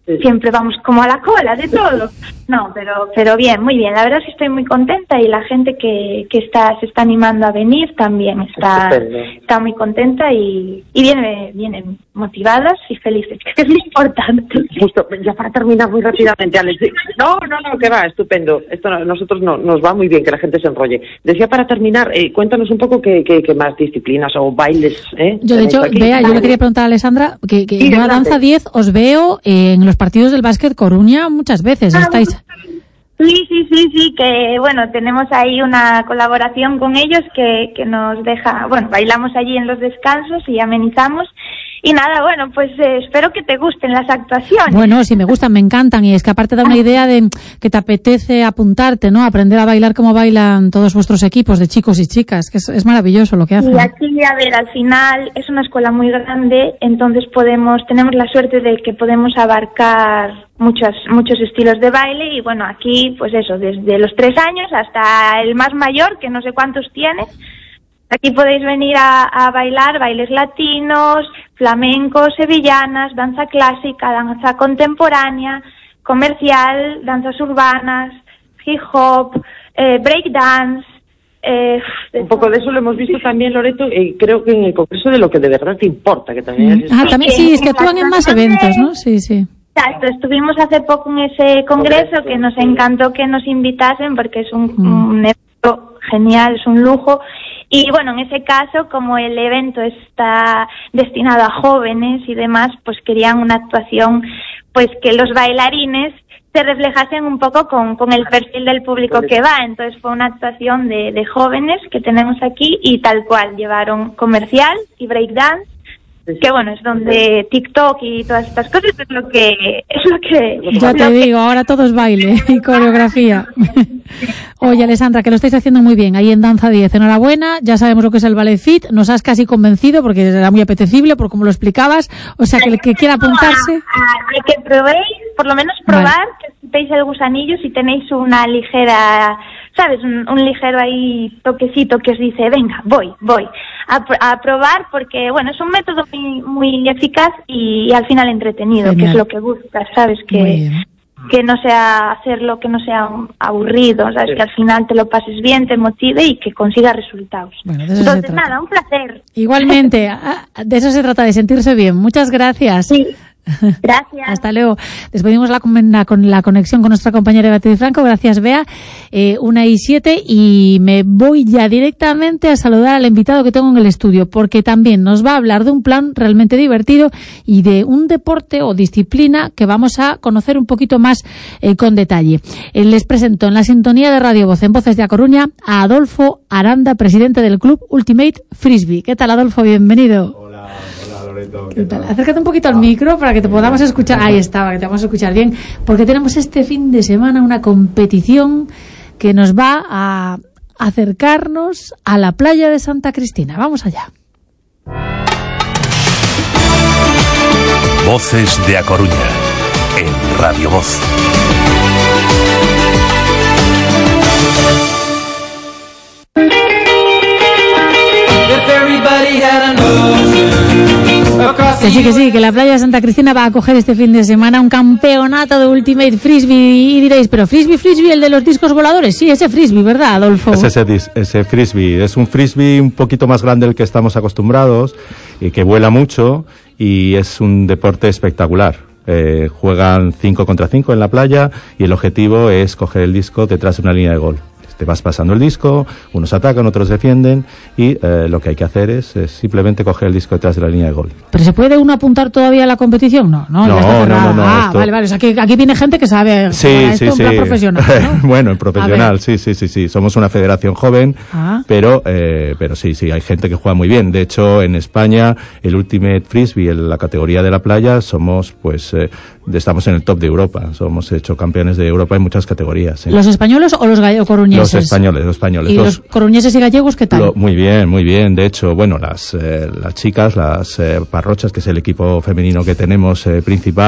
Speaker 2: siempre vamos como a la cola de todo. No, pero pero bien, muy bien. La verdad es que estoy muy contenta y la gente que, que está se está animando a venir también está está muy contenta y, y viene, vienen motivadas y felices, que es lo importante.
Speaker 24: Justo, ya para terminar muy rápidamente, Alex. No, no, no, que va, estupendo. Esto a nosotros no, nos va muy bien que la gente se enrolle. Decía para terminar, eh, cuéntanos un poco qué, qué, qué más disciplinas o bailes. ¿eh?
Speaker 6: Yo, de hecho, vea, yo le quería preguntar a Alessandra, que, que sí, yo a Danza diez os veo en los partidos del Básquet Coruña muchas veces. Ah, estáis...
Speaker 2: Sí, sí, sí, sí, que bueno, tenemos ahí una colaboración con ellos que, que nos deja, bueno, bailamos allí en los descansos y amenizamos. Y nada, bueno, pues eh, espero que te gusten las actuaciones.
Speaker 6: Bueno, sí, me gustan, me encantan. Y es que aparte da una idea de que te apetece apuntarte, ¿no? Aprender a bailar como bailan todos vuestros equipos de chicos y chicas, que es, es maravilloso lo que hacen.
Speaker 2: Y aquí, a ver, al final es una escuela muy grande, entonces podemos, tenemos la suerte de que podemos abarcar muchos, muchos estilos de baile y bueno, aquí, pues eso, desde los tres años hasta el más mayor, que no sé cuántos tiene. Aquí podéis venir a, a bailar bailes latinos, flamenco, sevillanas, danza clásica, danza contemporánea, comercial, danzas urbanas, hip hop, eh, breakdance. Eh,
Speaker 24: un poco de eso lo hemos visto también, Loreto, y creo que en el Congreso de lo que de verdad te importa, que también es...
Speaker 6: Ah, también sí, es que actúan en más eventos, ¿no? Sí, sí.
Speaker 2: Exacto, estuvimos hace poco en ese congreso que nos encantó que nos invitasen porque es un, mm. un evento genial, es un lujo. Y bueno, en ese caso, como el evento está destinado a jóvenes y demás, pues querían una actuación, pues que los bailarines se reflejasen un poco con, con el perfil del público que va. Entonces fue una actuación de, de jóvenes que tenemos aquí y tal cual, llevaron comercial y breakdance, que bueno, es donde TikTok y todas estas cosas es lo que... es lo que
Speaker 6: Ya te digo, ahora todo es baile y coreografía. Oye, Alessandra, que lo estáis haciendo muy bien ahí en Danza diez. Enhorabuena, ya sabemos lo que es el Ballet Fit, nos has casi convencido porque era muy apetecible por como lo explicabas, o sea, que el que quiera apuntarse...
Speaker 2: Hay que probéis, por lo menos probar, vale. Que quitéis el gusanillo si tenéis una ligera... ¿Sabes? Un, un ligero ahí toquecito que os dice, venga, voy, voy a, a probar porque, bueno, es un método muy, muy eficaz y, y al final entretenido, Genial. Que es lo que buscas, ¿sabes? Que, que no sea hacerlo, que no sea aburrido, ¿sabes? Sí. Que al final te lo pases bien, te motive y que consigas resultados. Bueno, Entonces, nada, un placer.
Speaker 6: Igualmente, de eso se trata, de sentirse bien. Muchas gracias.
Speaker 2: Sí. Gracias.
Speaker 6: Hasta luego. Despedimos la, la, con la conexión con nuestra compañera Beatriz Franco. Gracias, Bea. Eh, una y siete y me voy ya directamente a saludar al invitado que tengo en el estudio porque también nos va a hablar de un plan realmente divertido y de un deporte o disciplina que vamos a conocer un poquito más eh, con detalle. Eh, les presento en la sintonía de Radio Voz, en Voces de A Coruña, a Adolfo Aranda, presidente del club Ultimate Frisbee. ¿Qué tal, Adolfo? Bienvenido.
Speaker 7: Hola, hola, Loreto.
Speaker 6: ¿Qué tal? Acércate un poquito al micro para que te podamos escuchar. Ahí estaba, que te vamos a escuchar bien, porque tenemos este fin de semana una competición que nos va a acercarnos a la playa de Santa Cristina. Vamos allá.
Speaker 5: Voces de A Coruña, en Radio Voz.
Speaker 6: Que sí, que sí, que la playa de Santa Cristina va a acoger este fin de semana un campeonato de Ultimate Frisbee y diréis, pero Frisbee, Frisbee, el de los discos voladores. Sí, ese Frisbee, ¿verdad, Adolfo?
Speaker 7: Es ese, ese Frisbee, es un Frisbee un poquito más grande del que estamos acostumbrados y que vuela mucho y es un deporte espectacular. Eh, juegan cinco contra cinco en la playa y el objetivo es coger el disco detrás de una línea de gol. Te vas pasando el disco, unos atacan, otros defienden y eh, lo que hay que hacer es, es simplemente coger el disco detrás de la línea de gol.
Speaker 6: ¿Pero se puede uno apuntar todavía a la competición? No, no,
Speaker 7: no,
Speaker 6: ya está
Speaker 7: no, no, no.
Speaker 6: Ah,
Speaker 7: esto...
Speaker 6: vale, vale. O sea, que aquí viene gente que sabe
Speaker 7: sí,
Speaker 6: esto
Speaker 7: sí,
Speaker 6: en
Speaker 7: sí.
Speaker 6: plan profesional, ¿no?
Speaker 7: Bueno, en profesional, sí, sí, sí, sí. Somos una federación joven, ah. pero eh, pero sí, sí, hay gente que juega muy bien. De hecho, en España, el Ultimate Frisbee, en la categoría de la playa, somos, pues, eh, estamos en el top de Europa. Somos hecho campeones de Europa en muchas categorías. ¿Sí?
Speaker 6: ¿Los españoles o los gallegos coruñeses?
Speaker 7: Los españoles, los españoles.
Speaker 6: ¿Y los, los coruñeses y gallegos qué tal?
Speaker 7: Lo, muy bien, muy bien. De hecho, bueno, las, eh, las chicas, las eh, parrochas, que es el equipo femenino que tenemos eh, principal,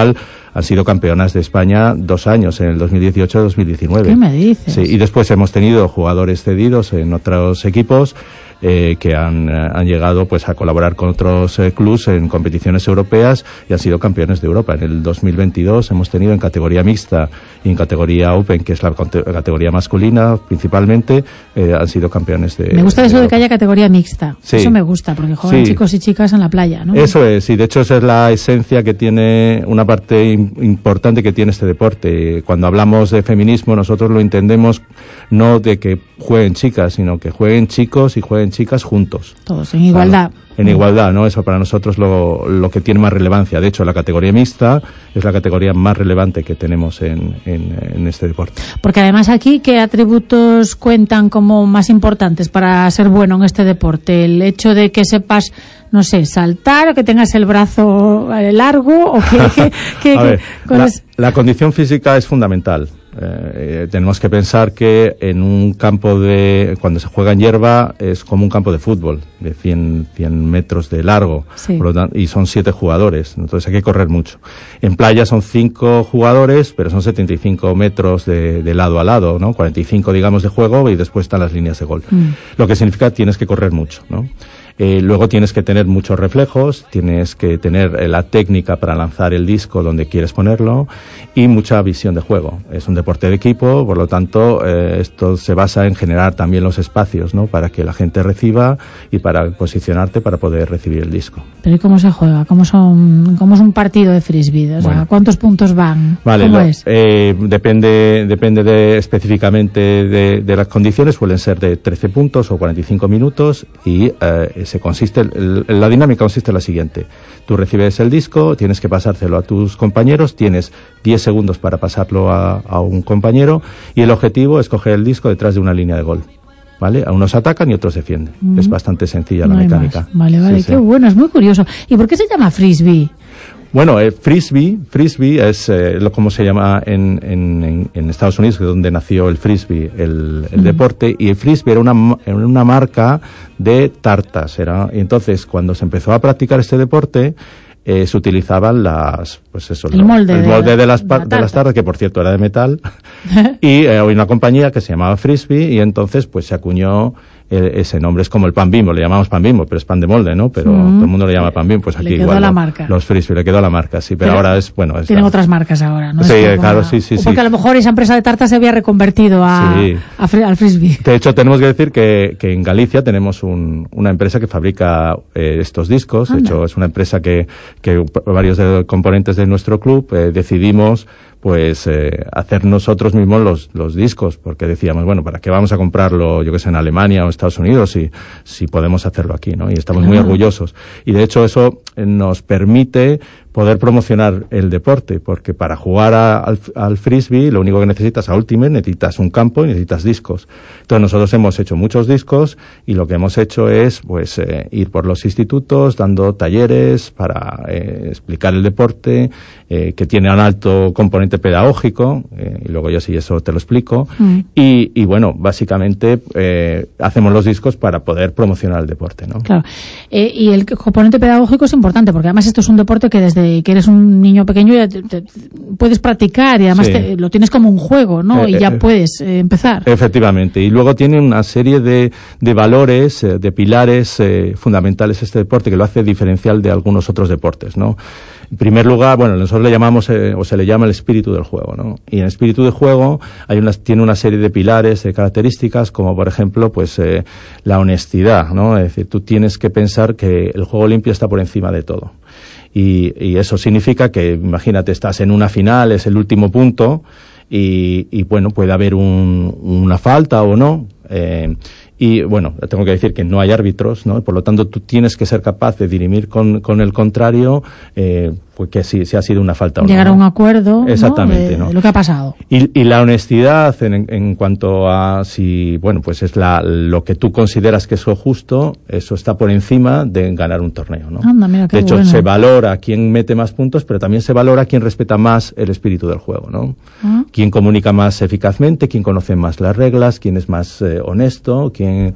Speaker 7: han sido campeonas de España dos años, en el dos mil dieciocho y dos mil diecinueve.
Speaker 6: ¿Qué me dices?
Speaker 7: Sí, y después hemos tenido jugadores cedidos en otros equipos eh, que han, han llegado pues a colaborar con otros eh, clubs en competiciones europeas y han sido campeones de Europa. En el dos mil veintidós hemos tenido en categoría mixta y en categoría Open, que es la categoría masculina principalmente, eh, han sido campeones de
Speaker 6: Me gusta
Speaker 7: de
Speaker 6: eso de
Speaker 7: Europa.
Speaker 6: que haya categoría mixta.
Speaker 7: Sí.
Speaker 6: Eso me gusta, porque juegan
Speaker 7: Sí.
Speaker 6: chicos y chicas en la playa, ¿no?
Speaker 7: Eso es, y de hecho esa es la esencia que tiene, una parte in- importante que tiene este deporte. Cuando hablamos de feminismo, nosotros lo entendemos no de que jueguen chicas, sino que jueguen chicos y jueguen chicas juntos.
Speaker 6: Todos en igualdad.
Speaker 7: Claro, en igualdad, ¿no? Eso para nosotros lo, lo que tiene más relevancia. De hecho, la categoría mixta es la categoría más relevante que tenemos en, en, en este deporte.
Speaker 6: Porque además aquí, ¿qué atributos cuentan como más importantes para ser bueno en este deporte? El hecho de que sepas, no sé, saltar, o que tengas el brazo eh, largo, o que... que, que,
Speaker 7: A
Speaker 6: que-
Speaker 7: ver,
Speaker 6: ¿cuál
Speaker 7: la,
Speaker 6: es?
Speaker 7: la condición física es fundamental. Eh, eh, tenemos que pensar que en un campo de, cuando se juega en hierba, es como un campo de fútbol, de cien, cien metros de largo,
Speaker 6: Sí.
Speaker 7: por lo tanto, y son siete jugadores, entonces hay que correr mucho. En playa son cinco jugadores, pero son setenta y cinco metros de, de lado a lado, ¿no? cuarenta y cinco, digamos, de juego, y después están las líneas de gol.
Speaker 6: Mm.
Speaker 7: Lo que significa que tienes que correr mucho, ¿no? Eh, luego tienes que tener muchos reflejos, tienes que tener eh, la técnica para lanzar el disco donde quieres ponerlo y mucha visión de juego. Es un deporte de equipo, por lo tanto, eh, esto se basa en generar también los espacios, ¿no? Para que la gente reciba y para posicionarte para poder recibir el disco.
Speaker 6: Pero ¿y cómo se juega? ¿Cómo, son, cómo es un partido de frisbee? O sea,
Speaker 7: Bueno.
Speaker 6: ¿cuántos puntos van?
Speaker 7: Vale,
Speaker 6: ¿Cómo
Speaker 7: lo-
Speaker 6: es?
Speaker 7: eh, depende, depende de, específicamente de, de las condiciones, suelen ser de trece puntos o cuarenta y cinco minutos y eh, se consiste, el- el- la dinámica consiste en la siguiente. Tú recibes el disco, tienes que pasárselo a tus compañeros, tienes diez segundos para pasarlo a, a un compañero y el objetivo es coger el disco detrás de una línea de gol. ¿Vale? A unos atacan y otros defienden.
Speaker 6: Mm.
Speaker 7: Es bastante sencilla la
Speaker 6: No hay
Speaker 7: mecánica.
Speaker 6: más. Vale, vale,
Speaker 7: Sí,
Speaker 6: qué
Speaker 7: sí.
Speaker 6: bueno, es muy curioso. ¿Y por qué se llama frisbee?
Speaker 7: Bueno, eh, frisbee, frisbee es eh, lo como se llama en, en, en, en Estados Unidos, que es donde nació el frisbee, el, el
Speaker 6: Mm.
Speaker 7: deporte, y el frisbee era una, ma- era una marca de tartas, era, y entonces cuando se empezó a practicar este deporte, eh, se utilizaban las, pues eso,
Speaker 6: El
Speaker 7: lo-
Speaker 6: molde
Speaker 7: el
Speaker 6: de
Speaker 7: molde
Speaker 6: la-
Speaker 7: de las,
Speaker 6: de
Speaker 7: pa-
Speaker 6: la
Speaker 7: de las
Speaker 6: tarta.
Speaker 7: tartas, que por cierto era de metal, y eh, había una compañía que se llamaba Frisbee y entonces pues se acuñó eh, ese nombre. Es como el pan Bimbo, le llamamos pan Bimbo, pero es pan de molde, ¿no? Pero
Speaker 6: Mm.
Speaker 7: todo el mundo le llama pan Bimbo, pues
Speaker 6: Le
Speaker 7: aquí
Speaker 6: quedó
Speaker 7: igual
Speaker 6: la
Speaker 7: lo-
Speaker 6: marca.
Speaker 7: los Frisbee, le quedó la marca, sí, pero,
Speaker 6: Pero
Speaker 7: ahora es, bueno, es
Speaker 6: Tienen
Speaker 7: la-
Speaker 6: otras marcas ahora, ¿no?
Speaker 7: Sí,
Speaker 6: Es como
Speaker 7: claro,
Speaker 6: la-
Speaker 7: sí, sí,
Speaker 6: o
Speaker 7: sí.
Speaker 6: porque a lo mejor esa empresa de tartas se había reconvertido a,
Speaker 7: Sí.
Speaker 6: a fri- al frisbee.
Speaker 7: De hecho, tenemos que decir que, que en Galicia tenemos un- una empresa que fabrica eh, estos discos. De
Speaker 6: Anda.
Speaker 7: hecho, es una empresa que, que varios de los componentes de nuestro club eh, decidimos pues eh, hacer nosotros mismos los, los discos, porque decíamos, bueno, ¿para qué vamos a comprarlo, yo que sé, en Alemania o Estados Unidos si, si podemos hacerlo aquí, ¿no? Y estamos muy
Speaker 6: Claro.
Speaker 7: orgullosos. Y de hecho eso eh, nos permite poder promocionar el deporte, porque para jugar a- al, al frisbee lo único que necesitas a Ultimate, necesitas un campo y necesitas discos. Entonces nosotros hemos hecho muchos discos y lo que hemos hecho es pues eh, ir por los institutos dando talleres para eh, explicar el deporte, eh, que tiene un alto componente pedagógico, eh, y luego yo sí eso te lo explico,
Speaker 6: Mm.
Speaker 7: y, y bueno, básicamente eh, hacemos los discos para poder promocionar el deporte, ¿no?
Speaker 6: Claro. Eh, y el componente pedagógico es importante, porque además esto es un deporte que desde que eres un niño pequeño ya te- te- puedes practicar y además
Speaker 7: Sí.
Speaker 6: te- lo tienes como un juego, ¿no?
Speaker 7: Eh,
Speaker 6: y ya
Speaker 7: eh,
Speaker 6: puedes eh, empezar.
Speaker 7: Efectivamente, y luego tiene una serie de, de valores, eh, de pilares eh, fundamentales este deporte que lo hace diferencial de algunos otros deportes, ¿no? En primer lugar, bueno, nosotros le llamamos, eh, o se le llama el espíritu del juego, ¿no? Y en el espíritu del juego hay unas, tiene una serie de pilares, de características, como por ejemplo, pues, eh, la honestidad, ¿no? Es decir, tú tienes que pensar que el juego limpio está por encima de todo. Y, y eso significa que, imagínate, estás en una final, es el último punto, y, y bueno, puede haber un, una falta o no. Eh, y bueno, tengo que decir que no hay árbitros, ¿no? Por lo tanto, tú tienes que ser capaz de dirimir con, con el contrario, eh, pues que si, si ha sido una falta o no.
Speaker 6: Llegar a
Speaker 7: ¿no?
Speaker 6: un acuerdo, ¿no?
Speaker 7: Exactamente,
Speaker 6: de,
Speaker 7: ¿no?
Speaker 6: de lo que ha pasado.
Speaker 7: Y, y la honestidad en, en cuanto a si, bueno, pues es la, lo que tú consideras que es lo justo, eso está por encima de ganar un torneo, ¿no?
Speaker 6: Anda, mira, qué
Speaker 7: de hecho,
Speaker 6: bueno.
Speaker 7: se valora quién mete más puntos, pero también se valora quién respeta más el espíritu del juego, ¿no?
Speaker 6: Ah.
Speaker 7: Quién comunica más eficazmente, quién conoce más las reglas, quién es más eh, honesto, quién...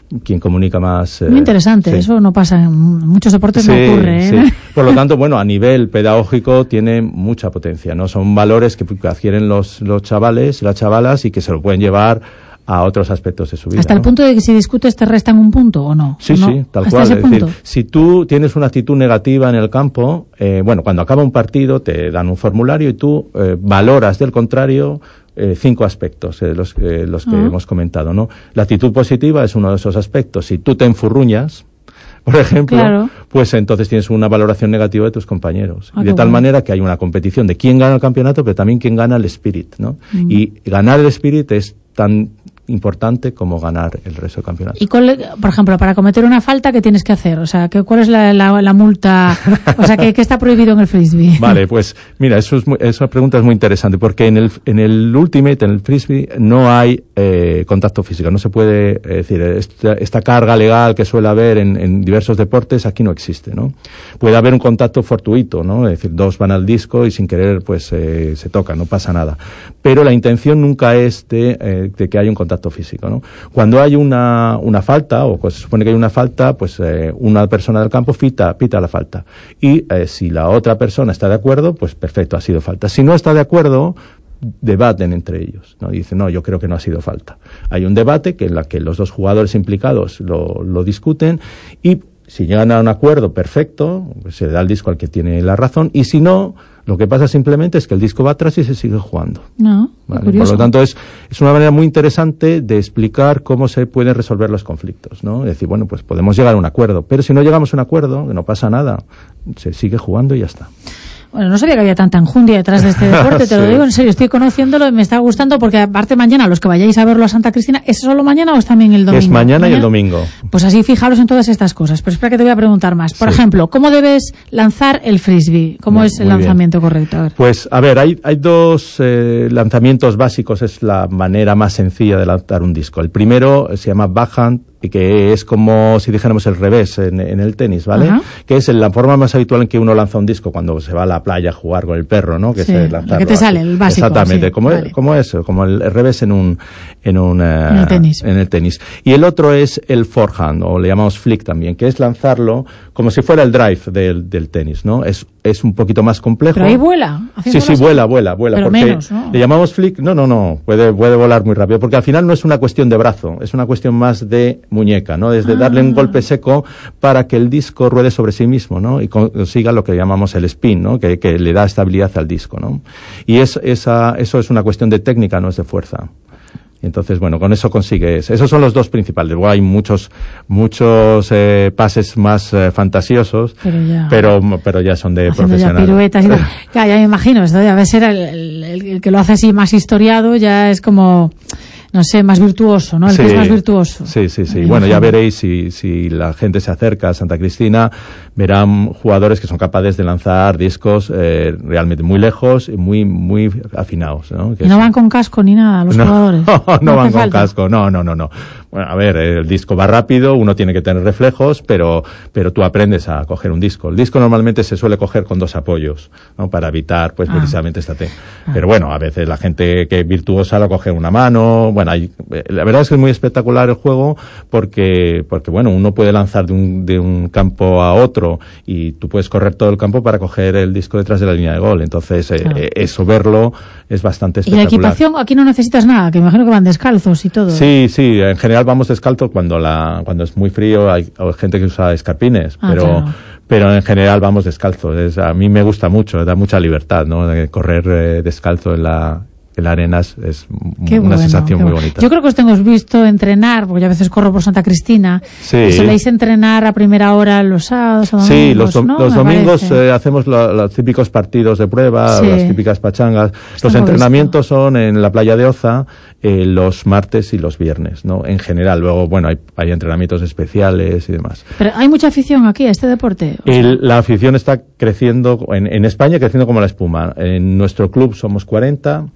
Speaker 7: quien comunica más.
Speaker 6: Muy
Speaker 7: eh,
Speaker 6: interesante,
Speaker 7: sí.
Speaker 6: eso no pasa en muchos deportes,
Speaker 7: Sí,
Speaker 6: no ocurre. ¿eh?
Speaker 7: sí. Por lo tanto, bueno, a nivel pedagógico tiene mucha potencia, ¿no? Son valores que, que adquieren los, los chavales y las chavalas y que se lo pueden llevar a otros aspectos de su vida.
Speaker 6: Hasta el
Speaker 7: ¿no?
Speaker 6: punto de que si discutes te restan un punto o no.
Speaker 7: Sí,
Speaker 6: ¿o no?
Speaker 7: sí, tal
Speaker 6: Hasta
Speaker 7: cual.
Speaker 6: ese
Speaker 7: Es
Speaker 6: punto.
Speaker 7: decir, si tú tienes una actitud negativa en el campo, eh, bueno, cuando acaba un partido te dan un formulario y tú eh, valoras del contrario eh, cinco aspectos, eh, los, eh, los que
Speaker 6: Ah.
Speaker 7: hemos comentado, ¿no? La actitud positiva es uno de esos aspectos. Si tú te enfurruñas, por ejemplo,
Speaker 6: Claro.
Speaker 7: pues entonces tienes una valoración negativa de tus compañeros.
Speaker 6: Ah,
Speaker 7: y de
Speaker 6: qué
Speaker 7: tal
Speaker 6: bueno.
Speaker 7: manera que hay una competición de quién gana el campeonato, pero también quién gana el spirit, ¿no?
Speaker 6: Mm.
Speaker 7: Y ganar el spirit es tan importante como ganar el resto del campeonato.
Speaker 6: Y cuál- por ejemplo, para cometer una falta, ¿qué tienes que hacer? O sea, ¿qué, ¿cuál es la, la, la multa? O sea, ¿qué, qué está prohibido en el frisbee?
Speaker 7: Vale, pues mira, eso es muy- esa pregunta es muy interesante porque en el, en el Ultimate, en el Frisbee, no hay eh, contacto físico. No se puede eh, decir, esta, esta carga legal que suele haber en, en diversos deportes, aquí no existe, ¿no? Puede haber un contacto fortuito, ¿no? Es decir, dos van al disco y sin querer pues eh, se tocan, no pasa nada. Pero la intención nunca es de, eh, de que haya un contacto físico, ¿no? Cuando hay una, una falta, o pues se supone que hay una falta, pues eh, una persona del campo pita, pita la falta. Y eh, si la otra persona está de acuerdo, pues perfecto, ha sido falta. Si no está de acuerdo, debaten entre ellos, ¿no? Y dicen, no, yo creo que no ha sido falta. Hay un debate que en la que los dos jugadores implicados lo, lo discuten y si llegan a un acuerdo, perfecto, se le da el disco al que tiene la razón, y si no, lo que pasa simplemente es que el disco va atrás y se sigue jugando.
Speaker 6: No,
Speaker 7: ¿Vale?
Speaker 6: curioso.
Speaker 7: Por lo tanto, es, es una manera muy interesante de explicar cómo se pueden resolver los conflictos, ¿no? Es decir, bueno, pues podemos llegar a un acuerdo, pero si no llegamos a un acuerdo, que no pasa nada, se sigue jugando y ya está.
Speaker 6: Bueno, no sabía que había tanta enjundia detrás de este deporte, te lo
Speaker 7: Sí.
Speaker 6: digo en serio, estoy conociéndolo y me está gustando porque aparte mañana, los que vayáis a verlo a Santa Cristina, ¿es solo mañana o es también el domingo?
Speaker 7: Es mañana, y el domingo.
Speaker 6: Pues así fijaros en todas estas cosas. Pero espera que te voy a preguntar más. Por
Speaker 7: Sí.
Speaker 6: ejemplo, ¿cómo debes lanzar el frisbee? ¿Cómo
Speaker 7: Muy-
Speaker 6: es el
Speaker 7: muy bien.
Speaker 6: lanzamiento correcto? A ver.
Speaker 7: Pues, a ver, hay, hay dos eh, lanzamientos básicos, es la manera más sencilla de lanzar un disco. El primero se llama backhand, y que es como si dijéramos el revés en, en el tenis, ¿vale?
Speaker 6: Ajá.
Speaker 7: Que es la forma más habitual en que uno lanza un disco cuando se va a la playa a jugar con el perro, ¿no? Que
Speaker 6: Sí,
Speaker 7: es eh,
Speaker 6: lo
Speaker 7: lanzarlo
Speaker 6: que te
Speaker 7: así.
Speaker 6: sale, el básico,
Speaker 7: Exactamente,
Speaker 6: sí,
Speaker 7: como,
Speaker 6: vale.
Speaker 7: como eso, como el, el revés en un, en un, eh,
Speaker 6: En el tenis.
Speaker 7: en el tenis. Y el otro es el forehand, o le llamamos flick también, que es lanzarlo como si fuera el drive del, del tenis, ¿no? Es, es un poquito más complejo.
Speaker 6: Pero ahí vuela.
Speaker 7: Sí,
Speaker 6: haciéndolo
Speaker 7: sí,
Speaker 6: así.
Speaker 7: vuela, vuela, vuela.
Speaker 6: Pero
Speaker 7: porque
Speaker 6: menos, ¿no?
Speaker 7: le llamamos flick, no, no, no, puede, puede volar muy rápido, porque al final no es una cuestión de brazo, es una cuestión más de muñeca, ¿no? Es de darle un golpe seco para que el disco ruede sobre sí mismo, ¿no? Y consiga lo que llamamos el spin, ¿no? Que, que le da estabilidad al disco, ¿no? Y es, esa, eso es una cuestión de técnica, no es de fuerza. Entonces, bueno, con eso consigues. Esos son los dos principales. Luego hay muchos, muchos eh, pases más eh, fantasiosos,
Speaker 6: Pero ya.
Speaker 7: pero, pero ya son de
Speaker 6: Haciendo ya
Speaker 7: profesionales.
Speaker 6: piruetas y tal. Claro, ya me imagino, esto debe ser el, el- el que lo hace así más historiado, ya es como, no sé, más virtuoso, ¿no? El que es más virtuoso.
Speaker 7: Sí, sí, sí.
Speaker 6: Me
Speaker 7: Bueno, ya
Speaker 6: imagino.
Speaker 7: veréis si, si la gente se acerca a Santa Cristina, verán jugadores que son capaces de lanzar discos eh, realmente muy lejos y muy, muy afinados, ¿no? Que
Speaker 6: Y no
Speaker 7: es-
Speaker 6: van con casco ni nada los
Speaker 7: no,
Speaker 6: jugadores.
Speaker 7: no,
Speaker 6: No
Speaker 7: van
Speaker 6: hace
Speaker 7: con
Speaker 6: falta.
Speaker 7: casco, no, no, no, no. Bueno, a ver, el disco va rápido, uno tiene que tener reflejos, pero, pero tú aprendes a coger un disco. El disco normalmente se suele coger con dos apoyos, ¿no? Para evitar, pues,
Speaker 6: Ah.
Speaker 7: precisamente esta técnica. Pero bueno, a veces la gente que es virtuosa lo coge una mano. Bueno, hay, la verdad es que es muy espectacular el juego porque, porque bueno, uno puede lanzar de un, de un campo a otro y tú puedes correr todo el campo para coger el disco detrás de la línea de gol. Entonces, eh,
Speaker 6: Claro.
Speaker 7: eh, eso verlo es bastante
Speaker 6: Y la
Speaker 7: espectacular.
Speaker 6: equipación, aquí no necesitas nada, que me imagino que van descalzos y todo.
Speaker 7: Sí, sí, en general vamos descalzos cuando la cuando es muy frío, hay, hay gente que usa escarpines,
Speaker 6: Ah,
Speaker 7: pero
Speaker 6: claro.
Speaker 7: pero en general vamos descalzos. Es, a mí me gusta mucho, da mucha libertad, ¿no? De correr eh, descalzo en la en la arena es, es
Speaker 6: Qué
Speaker 7: una
Speaker 6: bueno,
Speaker 7: sensación
Speaker 6: qué
Speaker 7: muy
Speaker 6: bueno.
Speaker 7: bonita.
Speaker 6: Yo creo que os tengo visto entrenar, porque yo a veces corro por Santa Cristina.
Speaker 7: Sí.
Speaker 6: Y soléis entrenar a primera hora los sábados o domingos,
Speaker 7: Sí, los, dom-
Speaker 6: ¿no?
Speaker 7: los
Speaker 6: Me
Speaker 7: domingos
Speaker 6: parece.
Speaker 7: eh, hacemos lo- los típicos partidos de prueba,
Speaker 6: Sí.
Speaker 7: las típicas pachangas.
Speaker 6: Esto
Speaker 7: Los
Speaker 6: lo he
Speaker 7: entrenamientos son en la playa de Oza eh, los martes y los viernes, ¿no? En general. Luego, bueno, hay, hay entrenamientos especiales y demás.
Speaker 6: Pero hay mucha afición aquí a este deporte.
Speaker 7: El- la afición está creciendo, en, en España creciendo como la espuma. En nuestro club somos cuarenta,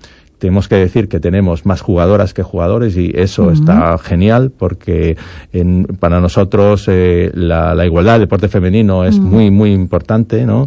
Speaker 7: tenemos que decir que tenemos más jugadoras que jugadores y eso uh-huh. está genial porque en, para nosotros eh, la, la igualdad del deporte femenino es uh-huh. muy, muy importante, ¿no?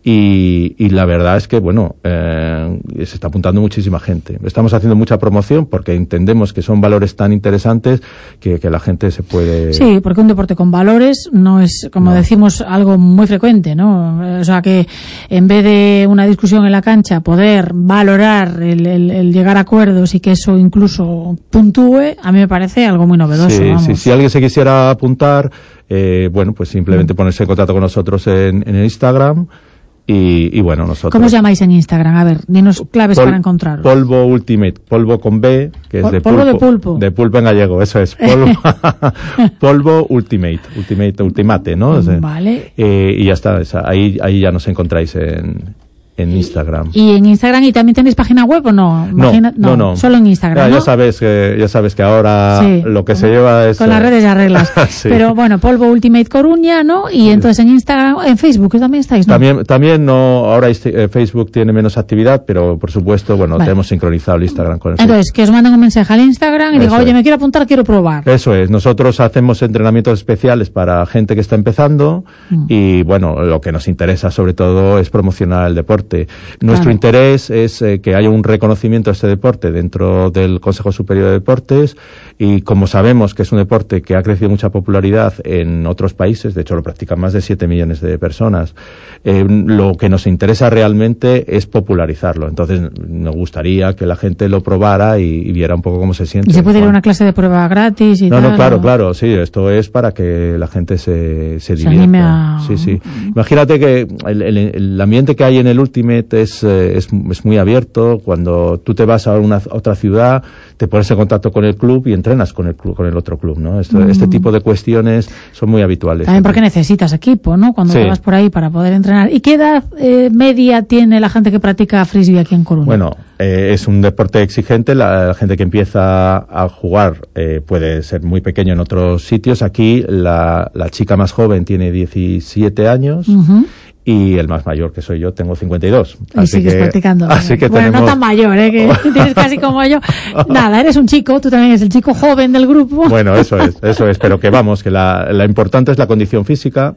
Speaker 7: Y, y la verdad es que, bueno, eh, se está apuntando muchísima gente. Estamos haciendo mucha promoción porque entendemos que son valores tan interesantes que, que la gente se puede...
Speaker 6: Sí, porque un deporte con valores no es, como no. decimos, algo muy frecuente, ¿no? O sea, que en vez de una discusión en la cancha, poder valorar el, el, el llegar a acuerdos y que eso incluso puntúe, a mí me parece algo muy novedoso.
Speaker 7: Sí,
Speaker 6: vamos.
Speaker 7: sí, si alguien se quisiera apuntar, eh, bueno, pues simplemente ponerse en contacto con nosotros en, en el Instagram. Y, y bueno, nosotros...
Speaker 6: ¿Cómo os llamáis en Instagram? A ver, dinos claves
Speaker 7: Pol,
Speaker 6: para encontraros.
Speaker 7: Polvo Ultimate, polvo con B, que es
Speaker 6: Pol,
Speaker 7: de
Speaker 6: polvo
Speaker 7: pulpo.
Speaker 6: de pulpo.
Speaker 7: De pulpo en gallego, eso es. Polvo, polvo Ultimate, Ultimate, Ultimate, ¿no?
Speaker 6: Vale.
Speaker 7: Eh, y ya está, esa, ahí, ahí ya nos encontráis en... en Instagram.
Speaker 6: ¿Y en Instagram y también tenéis página web o no? Imagina,
Speaker 7: no, no, no.
Speaker 6: Solo en Instagram,
Speaker 7: ya,
Speaker 6: ¿no?
Speaker 7: Ya sabes que, ya sabes que ahora sí, lo que se lleva es...
Speaker 6: Con las redes ya arreglas. Sí. Pero bueno, Polvo Ultimate Coruña, ¿no? Y sí. entonces en Instagram, en Facebook también estáis, ¿no?
Speaker 7: También, también no, ahora eh, Facebook tiene menos actividad, pero por supuesto, bueno, vale. tenemos sincronizado el Instagram con el
Speaker 6: Entonces, Facebook. Que os manden un mensaje al Instagram y digan, oye, es. me quiero apuntar, quiero probar.
Speaker 7: Eso es. Nosotros hacemos entrenamientos especiales para gente que está empezando mm. y, bueno, lo que nos interesa sobre todo es promocionar el deporte. Nuestro Nuestro interés es eh, que haya un reconocimiento de este deporte dentro del Consejo Superior de Deportes y como sabemos que es un deporte que ha crecido mucha popularidad en otros países, de hecho lo practican más de siete millones de personas, eh, lo que nos interesa realmente es popularizarlo. Entonces nos gustaría que la gente lo probara y, y viera un poco cómo se siente.
Speaker 6: ¿Y se puede ir a una clase de prueba gratis y
Speaker 7: no,
Speaker 6: tal?
Speaker 7: No, claro,
Speaker 6: o...
Speaker 7: claro, sí, esto es para que la gente se, se, se divierta.
Speaker 6: Anime a...
Speaker 7: Sí, sí. Imagínate que el, el, el ambiente que hay en el Ultimate es... Es, es muy abierto. Cuando tú te vas a una a otra ciudad, te pones en contacto con el club y entrenas con el club, con el otro club, ¿no? Esto, mm. Este tipo de cuestiones son muy habituales.
Speaker 6: También porque necesitas equipo, ¿no? Cuando sí. te vas por ahí para poder entrenar. ¿Y qué edad eh, media tiene la gente que practica frisbee aquí en Coruña?
Speaker 7: Bueno, eh, es un deporte exigente. La, la gente que empieza a jugar eh, puede ser muy pequeño en otros sitios. Aquí la, la chica más joven tiene diecisiete años. Uh-huh. Y el más mayor, que soy yo, tengo cincuenta y dos.
Speaker 6: Y
Speaker 7: así
Speaker 6: sigues
Speaker 7: que,
Speaker 6: practicando.
Speaker 7: Así que
Speaker 6: bueno,
Speaker 7: tenemos...
Speaker 6: no tan mayor, ¿eh? Que tienes casi como yo. Nada, eres un chico, tú también eres el chico joven del grupo.
Speaker 7: Bueno, eso es, eso es. Pero que vamos, que la, la importante es la condición física.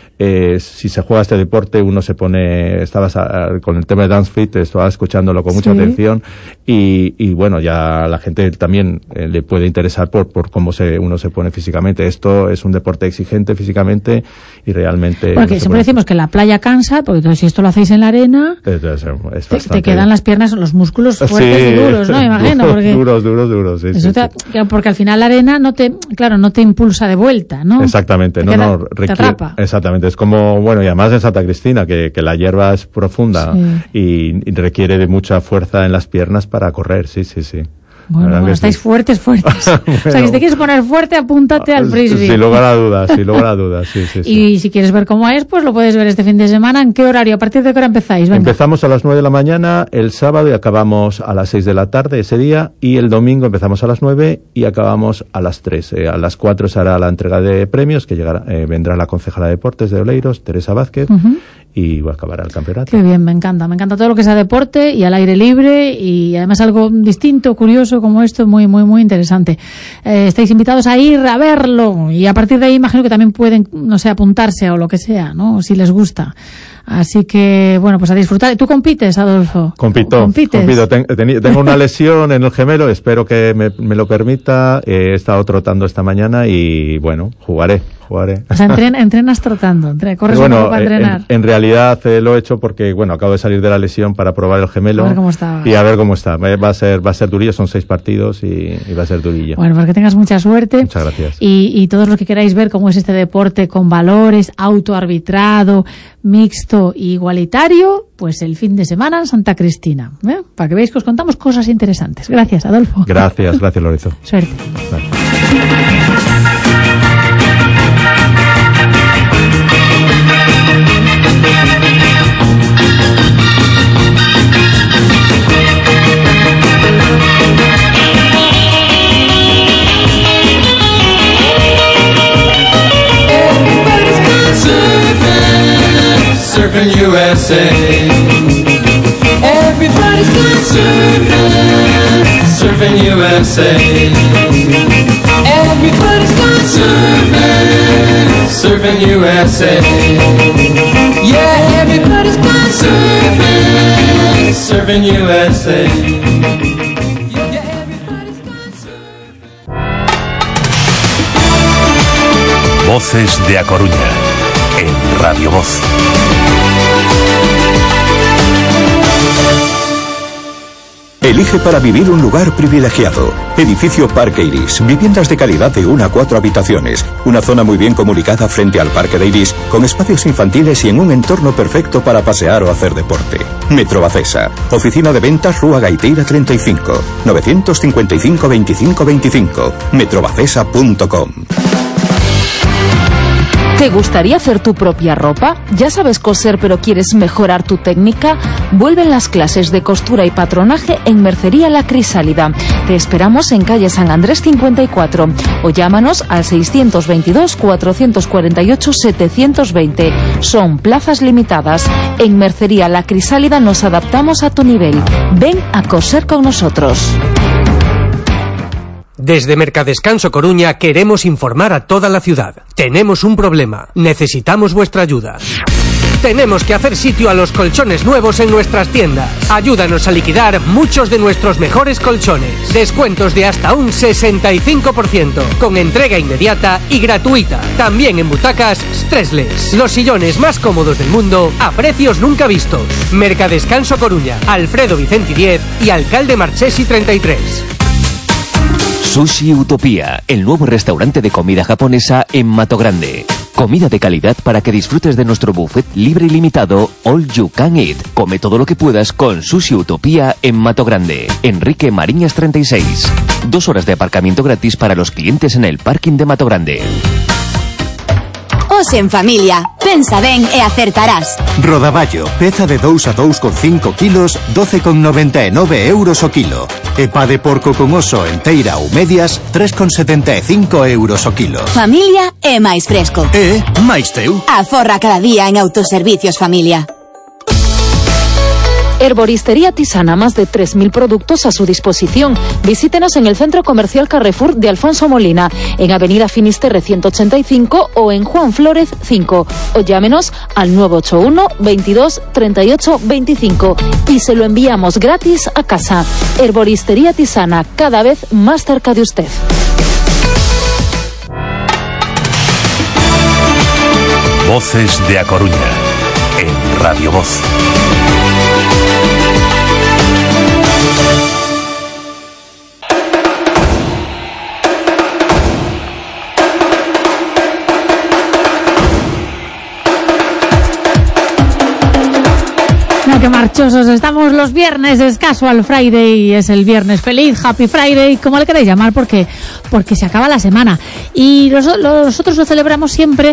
Speaker 7: Eh, si se juega este deporte, uno se pone, estabas a, a, con el tema de Dance Fit, estaba escuchándolo con mucha sí. atención y, y bueno, ya la gente también eh, le puede interesar por, por cómo se, uno se pone físicamente. Esto es un deporte exigente físicamente y realmente...
Speaker 6: Porque siempre pone... decimos que la playa cansa, porque entonces si esto lo hacéis en la arena,
Speaker 7: es, es, es bastante...
Speaker 6: te, te quedan las piernas, los músculos fuertes sí, y duros, ¿no? Imagino. Porque
Speaker 7: duros, duros, duros, sí, sí,
Speaker 6: te,
Speaker 7: sí.
Speaker 6: Porque al final la arena no te, claro, no te impulsa de vuelta, ¿no?
Speaker 7: Exactamente,
Speaker 6: te
Speaker 7: no,
Speaker 6: queda,
Speaker 7: no, requiere...
Speaker 6: Te atrapa.
Speaker 7: Exactamente, es como, bueno, y además en Santa Cristina, que, que la hierba es profunda sí. y, y requiere de mucha fuerza en las piernas para correr, sí, sí, sí.
Speaker 6: Bueno, bueno estáis sí. fuertes, fuertes. bueno, o sea, que si te quieres poner fuerte, apúntate al frisbee.
Speaker 7: Sin lugar a dudas, sin lugar a dudas, sí, sí, sí.
Speaker 6: Y si quieres ver cómo es, pues lo puedes ver este fin de semana. ¿En qué horario? ¿A partir de qué hora empezáis? Venga.
Speaker 7: Empezamos a las nueve de la mañana el sábado y acabamos a las seis de la tarde ese día. Y el domingo empezamos a las nueve y acabamos a las tres. Eh, a las cuatro se hará la entrega de premios, que llegará, eh, vendrá la concejala de deportes de Oleiros, Teresa Vázquez. Uh-huh. Y va a acabar el campeonato.
Speaker 6: Qué bien, me encanta. Me encanta todo lo que sea deporte y al aire libre y además algo distinto, curioso como esto, muy, muy, muy interesante. Eh, estáis invitados a ir a verlo y a partir de ahí imagino que también pueden, no sé, apuntarse o lo que sea, ¿no? Si les gusta. Así que, bueno, pues a disfrutar. ¿Tú compites, Adolfo?
Speaker 7: Compito.
Speaker 6: ¿Compites?
Speaker 7: Compito. Ten, ten, tengo una lesión en el gemelo, espero que me, me lo permita. He estado trotando esta mañana y, bueno, jugaré. Jugaré.
Speaker 6: O sea, entrenas, entrenas trotando, corres bueno, un poco para entrenar.
Speaker 7: En, en realidad eh, lo he hecho porque, bueno, acabo de salir de la lesión para probar el gemelo.
Speaker 6: A ver cómo está.
Speaker 7: Y a ver cómo está. Va a ser, va a ser durillo, son seis partidos y, y va a ser durillo.
Speaker 6: Bueno, pues que tengas mucha suerte.
Speaker 7: Muchas gracias.
Speaker 6: Y, y todos los que queráis ver cómo es este deporte con valores, autoarbitrado, mixto e igualitario, pues el fin de semana en Santa Cristina. ¿eh? Para que veáis que os contamos cosas interesantes. Gracias, Adolfo.
Speaker 7: Gracias, gracias, Lorenzo.
Speaker 6: Suerte.
Speaker 7: Gracias.
Speaker 15: Surfing U S A. Everybody's gone surfing, surfing U S A. Everybody's gone surfing, surfing U S A. Yeah, everybody's gone surfing, surfing U S A.
Speaker 5: Voces de A Coruña, en Radio Voz.
Speaker 8: Elige para vivir un lugar privilegiado. Edificio Parque Iris. Viviendas de calidad de una a cuatro habitaciones. Una zona muy bien comunicada frente al Parque de Iris, con espacios infantiles y en un entorno perfecto para pasear o hacer deporte. Metro Bacesa. Oficina de ventas Rúa Gaiteira treinta y cinco. novecientos cincuenta y cinco veinticinco veinticinco. metrobacesa punto com.
Speaker 11: ¿Te gustaría hacer tu propia ropa? ¿Ya sabes coser pero quieres mejorar tu técnica? Vuelven las clases de costura y patronaje en Mercería La Crisálida. Te esperamos en calle San Andrés cincuenta y cuatro o llámanos al seiscientos veintidós, cuatrocientos cuarenta y ocho, setecientos veinte. Son plazas limitadas. En Mercería La Crisálida nos adaptamos a tu nivel. Ven a coser con nosotros.
Speaker 12: Desde Mercadescanso Coruña queremos informar a toda la ciudad. Tenemos un problema. Necesitamos vuestra ayuda. Tenemos que hacer sitio a los colchones nuevos en nuestras tiendas. Ayúdanos a liquidar muchos de nuestros mejores colchones. Descuentos de hasta un sesenta y cinco por ciento, con entrega inmediata y gratuita. También en butacas Stressless. Los sillones más cómodos del mundo a precios nunca vistos. Mercadescanso Coruña, Alfredo Vicenti diez y Alcalde Marchesi treinta y tres.
Speaker 1: Sushi Utopía, el nuevo restaurante de comida japonesa en Mato Grande. Comida de calidad para que disfrutes de nuestro buffet libre y limitado All You Can Eat. Come todo lo que puedas con Sushi Utopía en Mato Grande. Enrique Mariñas treinta y seis. Dos horas de aparcamiento gratis para los clientes en el parking de Mato Grande.
Speaker 9: Os en familia. Pensa ben e acertarás.
Speaker 10: Rodaballo, peza de dous a dous con cinco kilos, doce con noventa e nove euros o kilo. E pa de porco con oso enteira ou medias, tres con setenta e cinco euros o kilo.
Speaker 9: Familia é máis fresco.
Speaker 10: E máis teu.
Speaker 9: Aforra cada día en Autoservicios Familia.
Speaker 11: Herboristería Tisana, más de tres mil productos a su disposición. Visítenos en el Centro Comercial Carrefour de Alfonso Molina, en Avenida Finisterre ciento ochenta y cinco o en Juan Flórez cinco. O llámenos al nueve ocho uno, veintidós, treinta y ocho, veinticinco y se lo enviamos gratis a casa. Herboristería Tisana, cada vez más cerca de usted.
Speaker 5: Voces de A Coruña, en Radio Voz.
Speaker 6: No, qué marchosos estamos los viernes, es Casual Friday, es el viernes feliz, Happy Friday, como le queréis llamar, porque porque se acaba la semana. Y los, nosotros lo celebramos siempre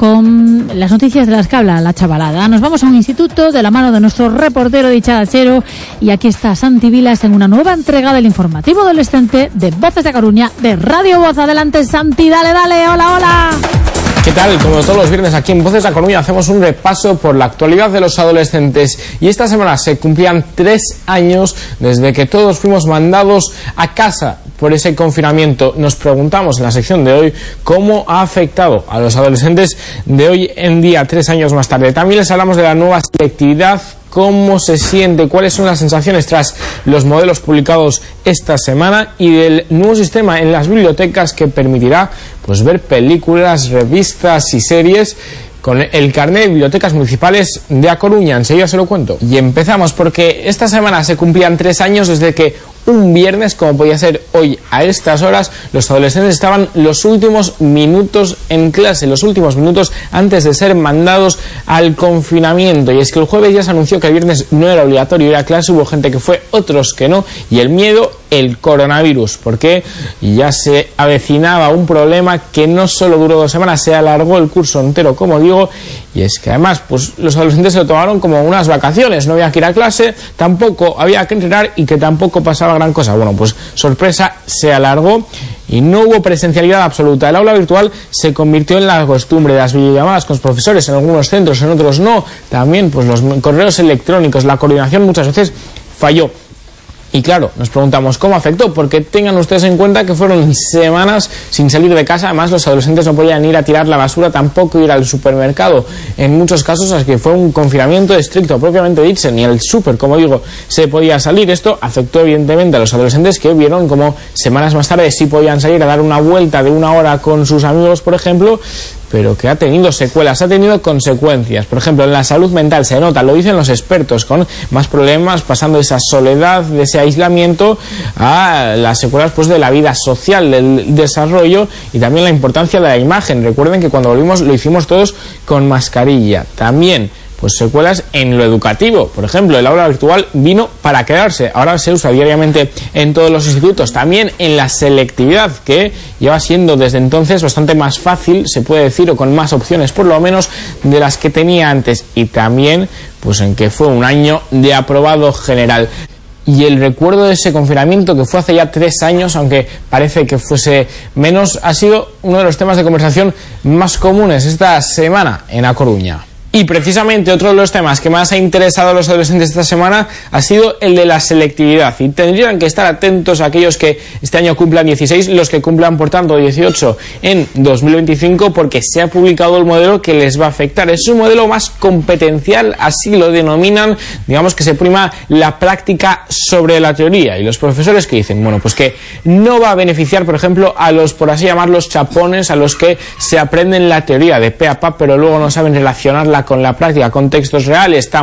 Speaker 6: con las noticias de las que habla la chavalada. Nos vamos a un instituto de la mano de nuestro reportero dicharachero, y aquí está Santi Vilas en una nueva entrega del informativo adolescente de Voces de Coruña de Radio Voz. Adelante, Santi, dale, dale, hola, hola.
Speaker 13: ¿Qué tal? Como todos los viernes aquí en Voces de Coruña hacemos un repaso por la actualidad de los adolescentes, y esta semana se cumplían tres años desde que todos fuimos mandados a casa por ese confinamiento. Nos preguntamos en la sección de hoy cómo ha afectado a los adolescentes de hoy en día, tres años más tarde. También les hablamos de la nueva selectividad, cómo se siente, cuáles son las sensaciones tras los modelos publicados esta semana, y del nuevo sistema en las bibliotecas que permitirá pues ver películas, revistas y series con el carnet de bibliotecas municipales de A Coruña. Enseguida se lo cuento. Y empezamos porque esta semana se cumplían tres años desde que un viernes, como podía ser hoy a estas horas, los adolescentes estaban los últimos minutos en clase, los últimos minutos antes de ser mandados al confinamiento. Y es que el jueves ya se anunció que el viernes no era obligatorio ir a clase, hubo gente que fue, otros que no, y el miedo, el coronavirus, porque ya se avecinaba un problema que no solo duró dos semanas, se alargó el curso entero, como digo, y es que además pues los adolescentes se lo tomaron como unas vacaciones, no había que ir a clase, tampoco había que entrenar y que tampoco pasaba gran cosa. Bueno, pues sorpresa, se alargó y no hubo presencialidad absoluta. El aula virtual se convirtió en la costumbre de las videollamadas con los profesores, en algunos centros, en otros no. También pues los correos electrónicos, la coordinación muchas veces falló. Y claro, nos preguntamos ¿cómo afectó? Porque tengan ustedes en cuenta que fueron semanas sin salir de casa. Además, los adolescentes no podían ir a tirar la basura, tampoco ir al supermercado. En muchos casos, así que fue un confinamiento estricto, propiamente dicho. Ni al súper, como digo, se podía salir. Esto afectó evidentemente a los adolescentes, que vieron como semanas más tarde sí podían salir a dar una vuelta de una hora con sus amigos, por ejemplo, pero que ha tenido secuelas, ha tenido consecuencias. Por ejemplo, en la salud mental se nota, lo dicen los expertos, con más problemas, pasando de esa soledad, de ese aislamiento, a las secuelas pues de la vida social, del desarrollo, y también la importancia de la imagen. Recuerden que cuando volvimos lo hicimos todos con mascarilla. También pues secuelas en lo educativo. Por ejemplo, el aula virtual vino para quedarse. Ahora se usa diariamente en todos los institutos. También en la selectividad, que lleva siendo desde entonces bastante más fácil, se puede decir, o con más opciones por lo menos de las que tenía antes. Y también pues en que fue un año de aprobado general. Y el recuerdo de ese confinamiento, que fue hace ya tres años, aunque parece que fuese menos, ha sido uno de los temas de conversación más comunes esta semana en A Coruña. Y precisamente otro de los temas que más ha interesado a los adolescentes esta semana ha sido el de la selectividad. Y tendrían que estar atentos a aquellos que este año cumplan dieciséis, los que cumplan por tanto dieciocho en dos mil veinticinco, porque se ha publicado el modelo que les va a afectar. Es un modelo más competencial, así lo denominan. Digamos que se prima la práctica sobre la teoría. Y los profesores que dicen, bueno, pues que no va a beneficiar, por ejemplo, a los, por así llamarlos, chapones, a los que se aprenden la teoría de pe a pa, pero luego no saben relacionarla con la práctica, con textos reales.